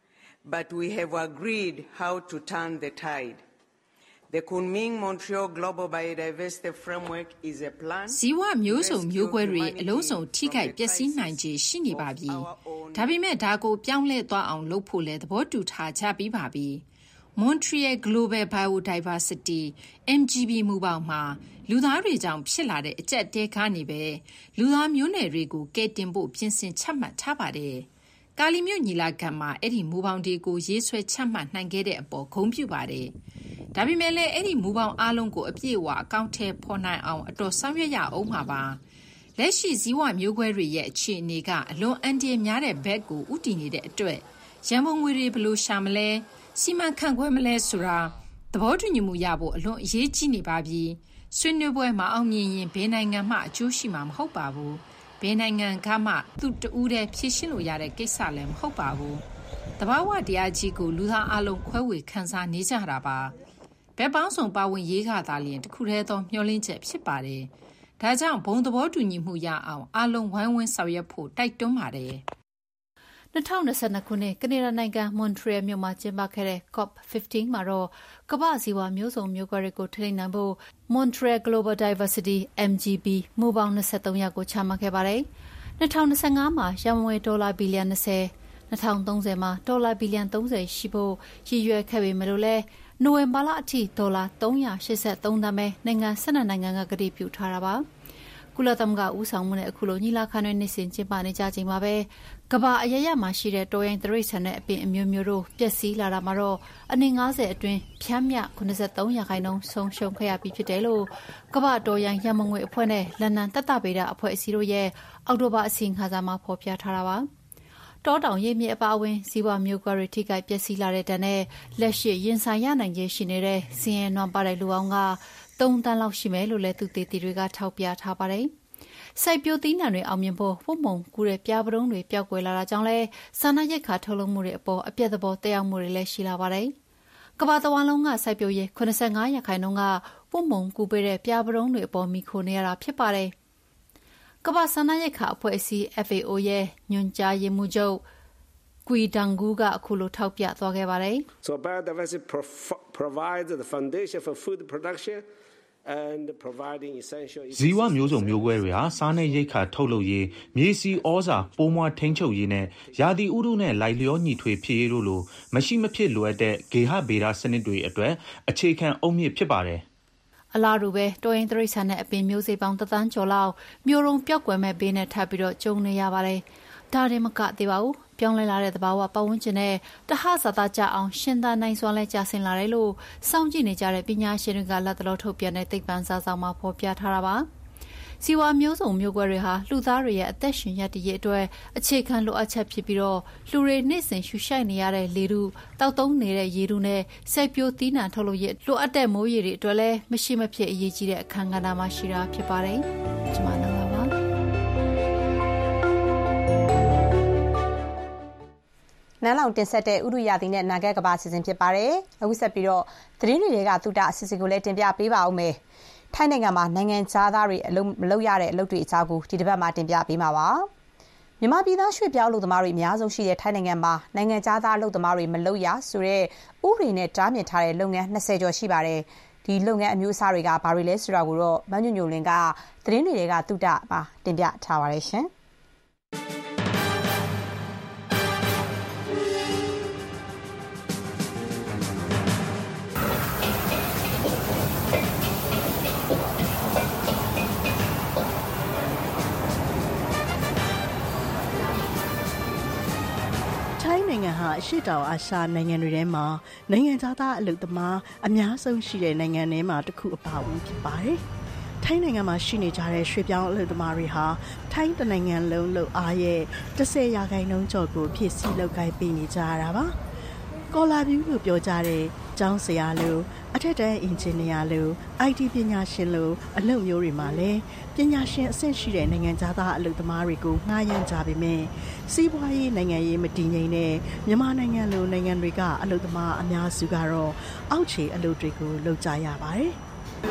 but we have agreed how to turn the tide. The Kunming-Montreal Global Biodiversity Framework is a plan. ဇီဝမျိုးစုံမျိုးကွဲတွေအလုံးစုံထိခိုက်ပျက်စီးနိုင်ခြေရှိနေပါပြီ။ဒါပေမဲ့ဒါကိုပြောင်းလဲသွားအောင်လုပ်ဖို့လဲသဘောတူထားကြပြီးပါပြီ။ Montreal Global Biodiversity MGB မူပေါင်းမှာလူသားတွေကြောင့်ဖြစ်လာတဲ့အကျပ်တဲကားနေပဲလူသားမျိုးနွယ်တွေကိုကဲတင်ဖို့ပြင်ဆင်ချမှတ်ထားပါတယ်။ကာလီမြို့ညီလာခံမှာအဲ့ဒီမူပေါင်းတွေကိုရေးဆွဲချမှတ်နိုင်ခဲ့တဲ့အပေါ်ဂုဏ်ပြုပါတယ်။ဒါပေမဲ့လည်းအဲ့ဒီမူပေါင်းအားလုံးကိုအပြည့်အဝအကောင့်ထဲပေါ်နိုင်အောင်အတော်ဆောင်ရွက်ရအောင်ပါပါ။လက်ရှိဇီဝမျိုးကွဲတွေရဲ့အခြေအနေကအလွန်အန္တရာယ်များတဲ့ဘက်ကိုဥတည်နေတဲ့အတွက်ရန်ပုံငွေတွေဘယ်လိုရှာမလဲစီမံခန့်ခွဲမလဲဆိုတာသဘောတူညီမှုရဖို့အလွန်အရေးကြီးနေပါပြီ။ဆွေးနွေးပွဲမှာအောင်မြင်ရင်ဘယ်နိုင်ငံမှအကျိုးရှိမှာမဟုတ်ပါဘူး။ဘယ်နိုင်ငံကမှသူ့တူးတဲ့ဖြည့်ရှင်းလို့ရတဲ့ကိစ္စလည်းမဟုတ်ပါဘူး။တဘာဝတရားကြီးကိုလူသားအလုံးခွဲဝေခန်းစားနေကြတာပါ။ဘယ်ပေါင်းစုံပါဝင်ရေးကသာလျှင်တစ်ခုတည်းသောမျှော်လင့်ချက်ဖြစ်ပါတယ်။ဒါကြောင့်ဘုံသဘောတူညီမှုရအောင်အလုံးဝိုင်းဝန်းဆောင်ရွက်ဖို့တိုက်တွန်းပါတယ်။ 2022 ခုနှစ်ကနေဒါနိုင်ငံမွန်ထရီယယ်မြို့မှာကျင်းပခဲ့တဲ့ COP15 မှာတော့ကမ္ဘာ့ဇီဝမျိုးစုံမျိုးကွဲတွေကိုထိန်းနိုင်ဖို့ Montreal Global Diversity MGB မူပေါင်း23ရပ်ကိုချမှတ်ခဲ့ပါတယ်။2025မှာရန်ပုံငွေဒေါ်လာဘီလီယံ20 2030မှာဒေါ်လာဘီလီယံ30ရှိဖို့ရည်ရွယ်ခဲ့ပေမဲ့လို့လည်းနိုဝင်ဘာလအထိဒေါ်လာ383သန်းပဲနိုင်ငံ12နိုင်ငံကကတိပြုထားတာပါ။ကုလသမဂ္ဂဦးဆောင်မှုနဲ့အခုလိုညီလာခံတွေနေ့စဉ်ကျင်းပနေကြချိန်မှာပဲကမ္ဘာအရရမှာရှိတဲ့တော်ရင်တရိတ်ဆန်တဲ့အပင်အမျိုးမျိုးတို့ပျက်စီးလာတာမှာတော့အနည်း90အတွင်းဖြန်းမြ83%ဆုံးရှုံးခဲ့ရပြီးဖြစ်တယ်လို့ကမ္ဘာတော်ရင်ရန်ပုံငွေအဖွဲ့နဲ့လန်ဒန်တတဗေဒအဖွဲ့အစည်းတို့ရဲ့အောက်တိုဘာအစီရင်ခံစာမှာဖော်ပြထားတာပါ။တောတောင်ရည်မြစ်အပါအဝင်ဇီဝမျိုးကွဲတွေထိခိုက်ပျက်စီးလာတဲ့တန်းနဲ့လက်ရှိရင်ဆိုင်ရနိုင်ခြင်းရှိနေတဲ့စင်ရနွမ်းပါတဲ့လူအောင်က3တန်းလောက်ရှိမယ်လို့လည်းသူတေတီတွေကထောက်ပြထားပါတယ်။စိုက်ပျိုးသီးနှံတွေအောင်မြင်ဖို့ဝုတ်မုံကူတဲ့ပြားပတုံးတွေပျောက်ကွယ်လာတာကြောင့်လည်းစားနပ်ရိက္ခာထုတ်လုပ်မှုတွေအပေါ်အပြတ်သဘောတက်ရောက်မှုတွေလည်းရှိလာပါတယ်။ကမ္ဘာတဝန်းလုံးကစိုက်ပျိုးရေး85%ကဝုတ်မုံကူပေးတဲ့ပြားပတုံးတွေအပေါ်မိခိုနေရတာဖြစ်ပါတယ်။ကမ္ဘာစားနပ်ရိက္ခာအဖွဲ့အစည်း FAO ရဲ့ညွှန်ကြားရေးမှူးချုပ်ကွီဒန်ဂူကအခုလိုထောက်ပြသွားခဲ့ပါတယ်။ So biodiversity provides the foundation for food production and providing essential ဇီဝမျိုးစုံမျိုးကွဲတွေဟာစားနပ်ရိက္ခာထုတ်လုပ်ရေးမြေဆီဩဇာပိုးမွှားထိန်းချုပ်ရေးနဲ့ရာသီဥတုနဲ့လိုက်လျောညီထွေဖြစ်ရေးတို့လိုမရှိမဖြစ်လိုအပ်တဲ့ဂေဟဗေဒစနစ်တွေအတွက်အခြေခံအုတ်မြစ်ဖြစ်ပါတယ်အလားတူပဲတော်ရင်တရိတ်ဆန်တဲ့အပင်မျိုးစေ့ပေါင်း1 သန်းကျော်လောက်မျိုးရုံပြောက်ကွယ်မဲ့ဘေးနဲ့ထပ်ပြီးတော့ကျုံနေရပါတယ်။ဒါတင်မကသေးပါဘူး။ပြောင်းလဲလာတဲ့သဘာဝပတ်ဝန်းကျင်နဲ့တဟဇာတကြအောင်ရှင်သန်နိုင်စွာလဲကျဆင်းလာတယ်လို့စောင့်ကြည့်နေကြတဲ့ပညာရှင်တွေကလက်တလောထုတ်ပြန်တဲ့သိပ္ပံစာဆောင်မှာဖော်ပြထားတာပါ။စီဝါမျိုးစုံမျိုးကွဲတွေဟာလူသားတွေရဲ့အသက်ရှင်ရပ်တည်ရေးအတွက်အခြေခံလိုအပ်ချက်ဖြစ်ပြီးတော့လူတွေနေ့စဉ်ရှူရှိုက်နေရတဲ့လေထုတောက်သုံးနေတဲ့ရေထုနဲ့စိုက်ပျိုးသီးနှံထုတ်လုပ်ရေးလိုအပ်တဲ့မိုးရေတွေအတွက်လည်းမရှိမဖြစ်အရေးကြီးတဲ့အခန်းကဏ္ဍမှာရှိတာဖြစ်ပါတယ်။ကျွန်မနာပါနန်းလောင်တင်ဆက်တဲ့ဥရုရာသီနဲ့နာဂတ်ကဘာအစီအစဉ်ဖြစ်ပါတယ်။အခုဆက်ပြီးတော့သတင်းတွေကသုတအစီအစဉ်ကိုလည်းတင်ပြပေးပါဦးမယ်။ထိုင်းနိုင်ငံမှာနိုင်ငံခြားသားတွေအလုပ်မလုပ်ရတဲ့အလုပ်တွေအကြောင်းကိုဒီတစ်ပတ်မှာတင်ပြပေးမှာပါ။မြန်မာပြည်သားရွှေ့ပြောင်းအလုပ်သမားတွေအများဆုံးရှိတဲ့ထိုင်းနိုင်ငံမှာနိုင်ငံခြားသားအလုပ်သမားတွေမလုပ်ရဆိုတဲ့ဥပဒေနဲ့တားမြစ်ထားတဲ့လုပ်ငန်း20ကျော်ရှိပါတယ်။ဒီလုပ်ငန်းအမျိုးအစားတွေကဘာတွေလဲဆိုတာကိုတော့မညွညွလင်းကသတင်းတွေကသုတမှာတင်ပြထားပါတယ်ရှင်။နိုင်ငံဟာအရှေ့တောင်အာရှနိုင်ငံတွေထဲမှာနိုင်ငံသားအလုပ်သမားအများဆုံးရှိတဲ့နိုင်ငံထဲမှာတစ်ခုအပါအဝင်ဖြစ်ပါတယ်။ထိုင်းနိုင်ငံမှာရှိနေကြတဲ့ရွှေ့ပြောင်းအလုပ်သမားတွေဟာထိုင်းနိုင်ငံလုံးလုပ်အားရဲ့10%ကျော်ကိုဖြည့်ဆည်းလုပ်ကိုင်ပေးနေကြရတာပါ။ကော်လာဗျူးလို့ပြောကြတဲ့ကျောင်းဆရာလိုအထက်တန်းအင်ဂျင်နီယာလို IT ပညာရှင်လိုအလုပ်မျိုးတွေမှာလည်းပညာရှင်အဆင့်ရှိတဲ့နိုင်ငံသားအလုပ်သမားတွေကိုငှားရမ်းကြပေမဲ့စီးပွားရေးနိုင်ငံရေးမတည်ငြိမ်တဲ့မြန်မာနိုင်ငံလိုနိုင်ငံတွေကအလုပ်သမားအများစုကတော့အောက်ခြေအလုပ်တွေကိုလုပ်ကြရပါတယ်။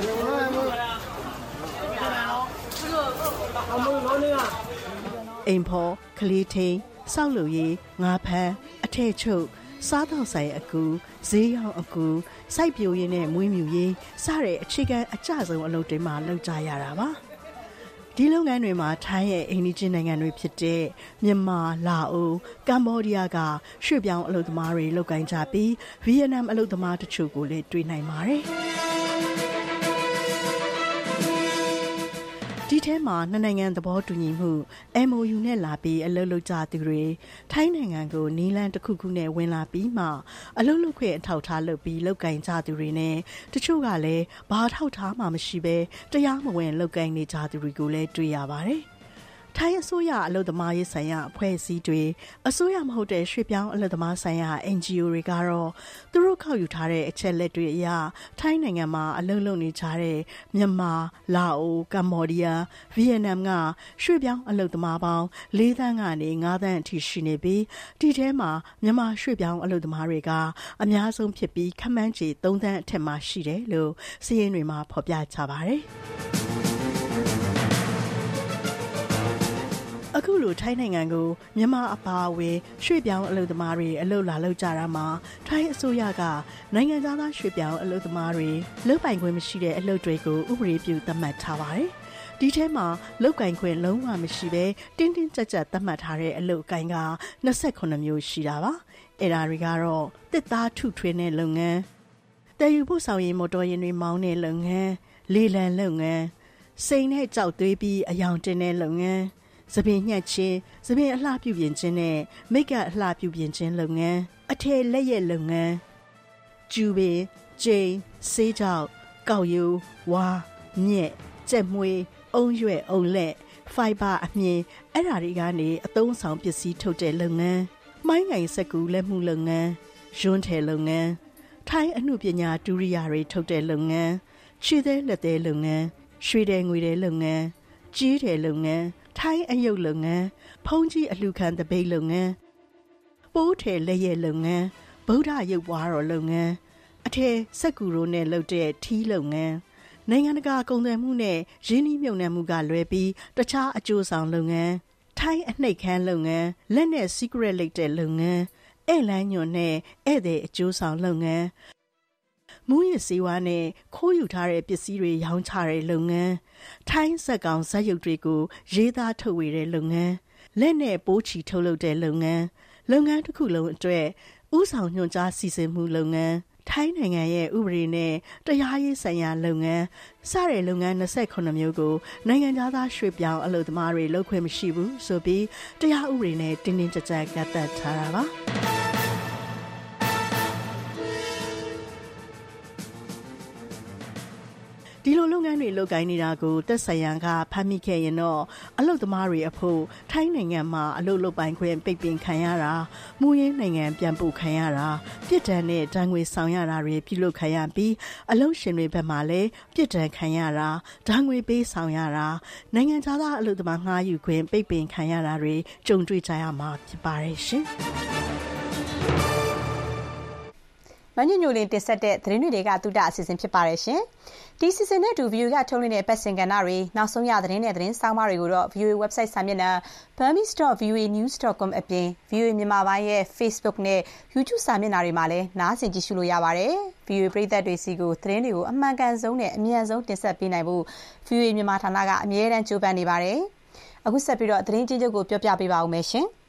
အိမ်ဖော်ကလေးထိန်စောက်လုပ်ရေးငါးဖမ်းအထည်ချုပ်စားတော့ဆိုင်အကူဈေးရောင်းအကူစိုက်ပျိုးရေးနဲ့မွေးမြူရေးစတဲ့အခြေခံအကျဆုံးအလုပ်တွေမှာလုပ်ကြရတာပါဒီလုပ်ငန်းတွေမှာထိုင်းရဲ့အိမ်နီးချင်းနိုင်ငံတွေဖြစ်တဲ့မြန်မာလာအိုကမ္ဘောဒီးယားကရွှေ့ပြောင်းအလုပ်သမားတွေလုပ်ကိုင်ကြပြီးဗီယက်နမ်အလုပ်သမားတချို့ကိုလည်းတွေ့နိုင်ပါတယ်ဒီထဲမှာနှစ်နိုင်ငံသဘောတူညီမှု MOU နဲ့လာပြီးအလုပ်လုပ်ကြသူတွေထိုင်းနိုင်ငံကိုနီးလန်းတစ်ခုခုနဲ့ဝင်လာပြီးမှအလုပ်လုပ်ခွင့်အထောက်ထားလုပ်ပြီးလုပ်ကိုင်ကြသူတွေနဲ့တချို့ကလည်းဘာထောက်ထားမှမရှိဘဲတရားမဝင်လုပ်ကိုင်နေကြသူတွေကိုလည်းတွေ့ရပါတယ်ထိုင်းအစိုးရအလုပ်သမားရေးဆိုင်ရာအဖွဲ့အစည်းတွေအစိုးရမဟုတ်တဲ့ရွှေ့ပြောင်းအလုပ်သမားဆိုင်ရာ NGO တွေကတော့သူတို့ခောက်ယူထားတဲ့အချက်လက်တွေအရထိုင်းနိုင်ငံမှာအလုပ်လုပ်နေကြတဲ့မြန်မာလာအိုကမ္ဘောဒီးယားဗီယက်နမ်ကရွှေ့ပြောင်းအလုပ်သမားပေါင်း4 သန်းကနေ5 သန်းအထိရှိနေပြီးဒီထဲမှာမြန်မာရွှေ့ပြောင်းအလုပ်သမားတွေကအများဆုံးဖြစ်ပြီးခန့်မှန်းခြေ3 သန်းအထက်မှာရှိတယ်လို့စာရင်းတွေမှာဖော်ပြကြပါတယ်။အခုလိုထိုင်းနိုင်ငံကိုမြန်မာအပါအဝင်ရွှေ့ပြောင်းအလုပ်သမားတွေအလုပ်လာလုပ်ကြတာမှာထိုင်းအစိုးရကနိုင်ငံသားရွှေ့ပြောင်းအလုပ်သမားတွေလုပ်ပိုင်ခွင့်မရှိတဲ့အလုပ်တွေကိုဥပဒေပြုသတ်မှတ်ထားပါတယ်။ဒီထဲမှာလုပ်ကိုင်ခွင့်လုံးဝမရှိဘဲတင်းတင်းကြပ်ကြပ်သတ်မှတ်ထားတဲ့အလုပ်ကိုင်က28မျိုးရှိတာပါ။အဲ့ဒါတွေကတော့တစ်သားထုထွင်းတဲ့လုပ်ငန်း၊တည်ယူပို့ဆောင်ရေးမော်တော်ယာဉ်တွေမောင်းတဲ့လုပ်ငန်း၊လေလံလုပ်ငန်း၊စိန်နဲ့ကြောက်သွေးပြီးအယောင်တင်တဲ့လုပ်ငန်း၊သပင်ညှက်ခြင်း၊သပင်အလှပြုပြင်ခြင်းနဲ့မိတ်ကအလှပြုပြင်ခြင်းလုပ်ငန်း၊အထည်လက်ရက်လုပ်ငန်း၊ကျူပင်၊ကျိန်၊ဆေးကြောက်၊ကောက်ရိုး၊ဝါ၊မြက်၊ကြက်မွေး၊အုံရွက်၊အုံလက်၊ဖိုင်ဘာအမြင်အဲ့ဓာတွေကနေအသုံးဆောင်ပစ္စည်းထုတ်တဲ့လုပ်ငန်း၊မိုင်းငိုင်စက်ကူလက်မှုလုပ်ငန်း၊ရွန်းထည်လုပ်ငန်း၊ထိုင်းအမှုပညာဒုရိယာတွေထုတ်တဲ့လုပ်ငန်း၊ခြေသေးလက်သေးလုပ်ငန်း၊ရွှေတယ်ငွေတယ်လုပ်ငန်း၊ကြီးတယ်လုပ်ငန်း၊ထိုင်းအယုတ်လုပ်ငန်း၊ဖုံးကြီးအလှခံတပိတ်လုပ်ငန်း၊ပိုးထည်လက်ရက်လုပ်ငန်း၊ဗုဒ္ဓရုပ်ပွားတော်လုပ်ငန်း၊အထည်စက်ကူရိုးနဲ့လုပ်တဲ့ထီးလုပ်ငန်း၊နိုင်ငံတကာကုန်သွယ်မှုနဲ့ရင်းနှီးမြှုပ်နှံမှုကလွဲပြီးတခြားအကျိုးဆောင်လုပ်ငန်း၊ထိုင်းအနှိပ်ခမ်းလုပ်ငန်း၊လက်နဲ့ secret လိပ်တဲ့လုပ်ငန်း၊ဧည့်လမ်းညွှန်နဲ့ဧည့်သည်အကျိုးဆောင်လုပ်ငန်း၊မူးယစ်ဆေးဝါးနဲ့ခိုးယူထားတဲ့ပစ္စည်းတွေရောင်းချတဲ့လုပ်ငန်း၊ထိုင်းဇက်ကောင်ဇက်ရုပ်တွေကိုရေးသားထုတ်ဝေတဲ့လုပ်ငန်း၊လက်နဲ့ပိုးချီထုတ်လုပ်တဲ့လုပ်ငန်း၊လုပ်ငန်းတစ်ခုလုံးအတွက်ဥဆောင်ညွှန်ကြားစီစဉ်မှုလုပ်ငန်း၊ထိုင်းနိုင်ငံရဲ့ဥပဒေနဲ့တရားရေးဆိုင်ရာလုပ်ငန်းစတဲ့လုပ်ငန်း28မျိုးကိုနိုင်ငံသားရွှေ့ပြောင်းအလုပ်သမားတွေလုပ်ခွင့်မရှိဘူးဆိုပြီးတရားဥပဒေနဲ့တင်းတင်းကြပ်ကြပ်ကန့်သတ်ထားတာပါဒီလိုလုပ်ငန်းတွေလုပ်ကိုင်းနေတာကိုသက်ဆိုင်ရာကဖမ်းမိခဲ့ရင်တော့အလုပ်သမားတွေအဖို့ထိုင်းနိုင်ငံမှာအလုပ်လုပ်ပိုင်ခွင့်ပိတ်ပင်ခံရတာမူရင်းနိုင်ငံပြန်ပို့ခံရတာပြစ်ဒဏ်နဲ့တန်းငွေဆောင်ရတာတွေပြုလုပ်ခံရပြီးအလုပ်ရှင်တွေဘက်မှလည်းပြစ်ဒဏ်ခံရတာတန်းငွေပေးဆောင်ရတာနိုင်ငံခြားသားအလုပ်သမားငှားယူခွင့်ပိတ်ပင်ခံရတာတွေကြုံတွေ့ကြရမှာဖြစ်ပါတယ်ရှင်မညညိုလင်းတင်ဆက်တဲ့သတင်းတွေကတူတာအစီအစဉ်ဖြစ်ပါတယ်ရှင်။ဒီစီစဉ်နဲ့အတူ VOE ကထုတ်လွှင့်တဲ့ပတ်စင်ကဏ္ဍတွေနောက်ဆုံးရသတင်းနဲ့သတင်းဆောင်းပါးတွေကိုတော့ VOE website စာမျက်နှာ burmese.voanews.com အပြင် VOE မြန်မာပိုင်းရဲ့ Facebook နဲ့ YouTube စာမျက်နှာတွေမှာလည်းနားဆင်ကြည့်ရှုလို့ရပါတယ်။ VOE ပရိသတ်တွေစီကိုသတင်းတွေကိုအမှန်ကန်ဆုံးနဲ့အမြန်ဆုံးတင်ဆက်ပေးနိုင်ဖို့ VOE မြန်မာဌာနကအမြဲတမ်းကြိုးပမ်းနေပါတယ်။အခုဆက်ပြီးတော့သတင်းချင်းချုပ်ကိုပြောပြပေးပါဦးမယ်ရှင်။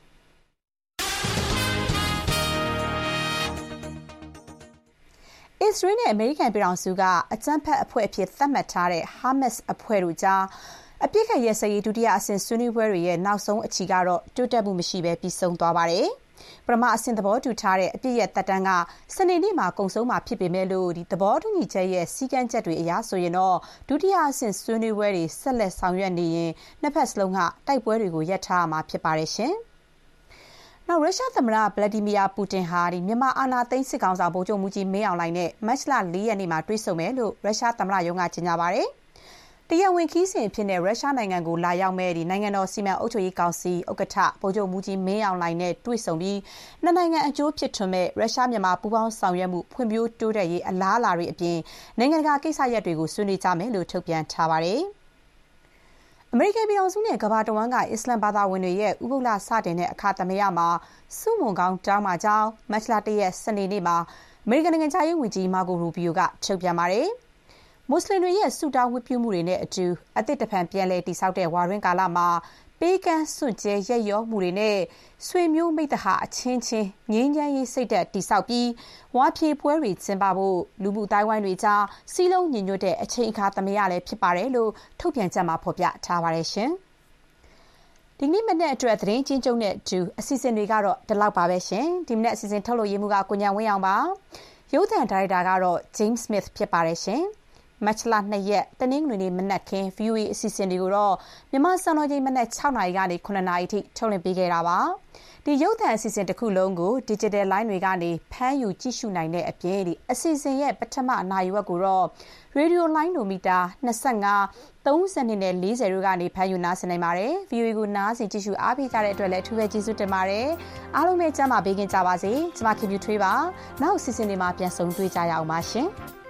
အစ္စရေးနဲ့အမေရိကန်ပြည်ထောင်စုကအကြမ်းဖက်အဖွဲ့အဖြစ်သတ်မှတ်ထားတဲ့ Hamas အဖွဲ့တို့ကြားအပြစ်ခတ်ရဲစရေးဒုတိယအဆင့်ဆွေးနွေးပွဲတွေရဲ့နောက်ဆုံးအချီကတော့တိုးတက်မှုမရှိဘဲပြီးဆုံးသွားပါတယ်။ပထမအဆင့်သဘောတူထားတဲ့အပြစ်ရဲ့တပ်တန်းကစနေနေ့မှာကုန်ဆုံးမှာဖြစ်ပေမဲ့လို့ဒီသဘောတူညီချက်ရဲ့စီကံချက်တွေအရဆိုရင်တော့ဒုတိယအဆင့်ဆွေးနွေးပွဲတွေဆက်လက်ဆောင်ရွက်နေရင်နှစ်ဖက်စလုံးကတိုက်ပွဲတွေကိုရပ်ထားရမှာဖြစ်ပါတယ်ရှင်။နောက်ရုရှားသမ္မတဗလာဒီမီယာပူတင်ဟာမြန်မာအာဏာသိမ်းစစ်ကောင်ဆောင်ဗိုလ်ချုပ်မှူးကြီးမင်းအောင်လှိုင်နဲ့မတ်လ4 ရက်နေ့မှာတွေ့ဆုံမယ်လို့ရုရှားသမ္မတရုံးကကြေညာပါတယ်။တရားဝင်ခီးစဉ်အဖြစ်နဲ့ရုရှားနိုင်ငံကိုလာရောက်မဲ့နိုင်ငံတော်စီမံအုပ်ချုပ်ရေးကောင်စီဥက္ကဋ္ဌဗိုလ်ချုပ်မှူးကြီးမင်းအောင်လှိုင်နဲ့တွေ့ဆုံပြီးနှစ်နိုင်ငံအကျိုးဖြစ်ထွန်းမဲ့ရုရှားမြန်မာပူးပေါင်းဆောင်ရွက်မှုဖွံ့ဖြိုးတိုးတက်ရေးအလားအလာတွေအပြင်နိုင်ငံတကာကိစ္စရပ်တွေကိုဆွေးနွေးကြမယ်လို့ထုတ်ပြန်ထားပါတယ်။အမေရိကန်ပြည်ထောင်စုနဲ့ကမ္ဘာတဝန်းကအစ္စလမ်ဘာသာဝင်တွေရဲ့ဥပုသ်လစတင်တဲ့အခါသမယမှာစုမုံကောင်းတောင်းမှာကြောင်းမတ်လ1ရက်စနေနေ့မှာအမေရိကန်နိုင်ငံခြားရေးဝန်ကြီးမာကိုရူဘီယိုကထုတ်ပြန်ပါတယ်။မွတ်စလင်တွေရဲ့ဆုတောင်းဝတ်ပြုမှုတွေနဲ့အတူအသစ်တဖန်ပြန်လည်တည်ဆောက်တဲ့ဝါရင်းကာလမှာပေးကမ်းစွန့်ကြဲရက်ရောမှုတွေနဲ့ဆွေမျိုးမိတ္တဟာအချင်းချင်းငြိမ်းချမ်းရေးစိတ်ဓာတ်တည်ဆောက်ပြီးဝါဖြေပွဲတွေကျင်းပဖို့လူမှုတိုင်းဝိုင်းတွေကြားစီးလုံးညီညွတ်တဲ့အချိန်အခါသမယလည်းဖြစ်ပါတယ်လို့ထုတ်ပြန်ချက်မှာဖော်ပြထားပါတယ်ရှင်။ဒီနေ့မနေ့အတွက်သတင်းချင်းကျုံနဲ့အတူအစီအစဉ်တွေကတော့ဒီလောက်ပါပဲရှင်။ဒီမနေ့အစီအစဉ်ထုတ်လို့ရမှုကကိုညာဝင်းအောင်ပါ။ရုပ်သံဒါရိုက်တာကတော့ James Smith ဖြစ်ပါတယ်ရှင်။မတ်လ2ရက်တနင်္ဂနွေနေ့မနက်ခင်း VOA အစီအစဉ်တွေကိုတော့မြန်မာစံတော်ချိန်မနက်6နာရီကနေ9နာရီထိထုတ်လွှင့်ပေးခဲ့တာပါ။ဒီရုပ်သံအစီအစဉ်တစ်ခုလုံးကို Digital Line တွေကနေဖမ်းယူကြည့်ရှုနိုင်တဲ့အပြင်အစီအစဉ်ရဲ့ပထမအနာရီဝက်ကိုတော့ Radio Line လိုမီတာ25 32နဲ့40တို့ကနေဖမ်းယူနားဆင်နိုင်ပါတယ်။ VOA ကိုနားဆင်ကြည့်ရှုအားပေးကြတဲ့အတွက်လည်းအထူးပဲကျေးဇူးတင်ပါတယ်။အားလုံးပဲကျန်းမာပေးခင်ကြပါစေ။ကျွန်မခင်ဗျူထွေးပါ။နောက်အစီအစဉ်တွေမှာပြန်ဆုံတွေ့ကြရအောင်ပါရှင်။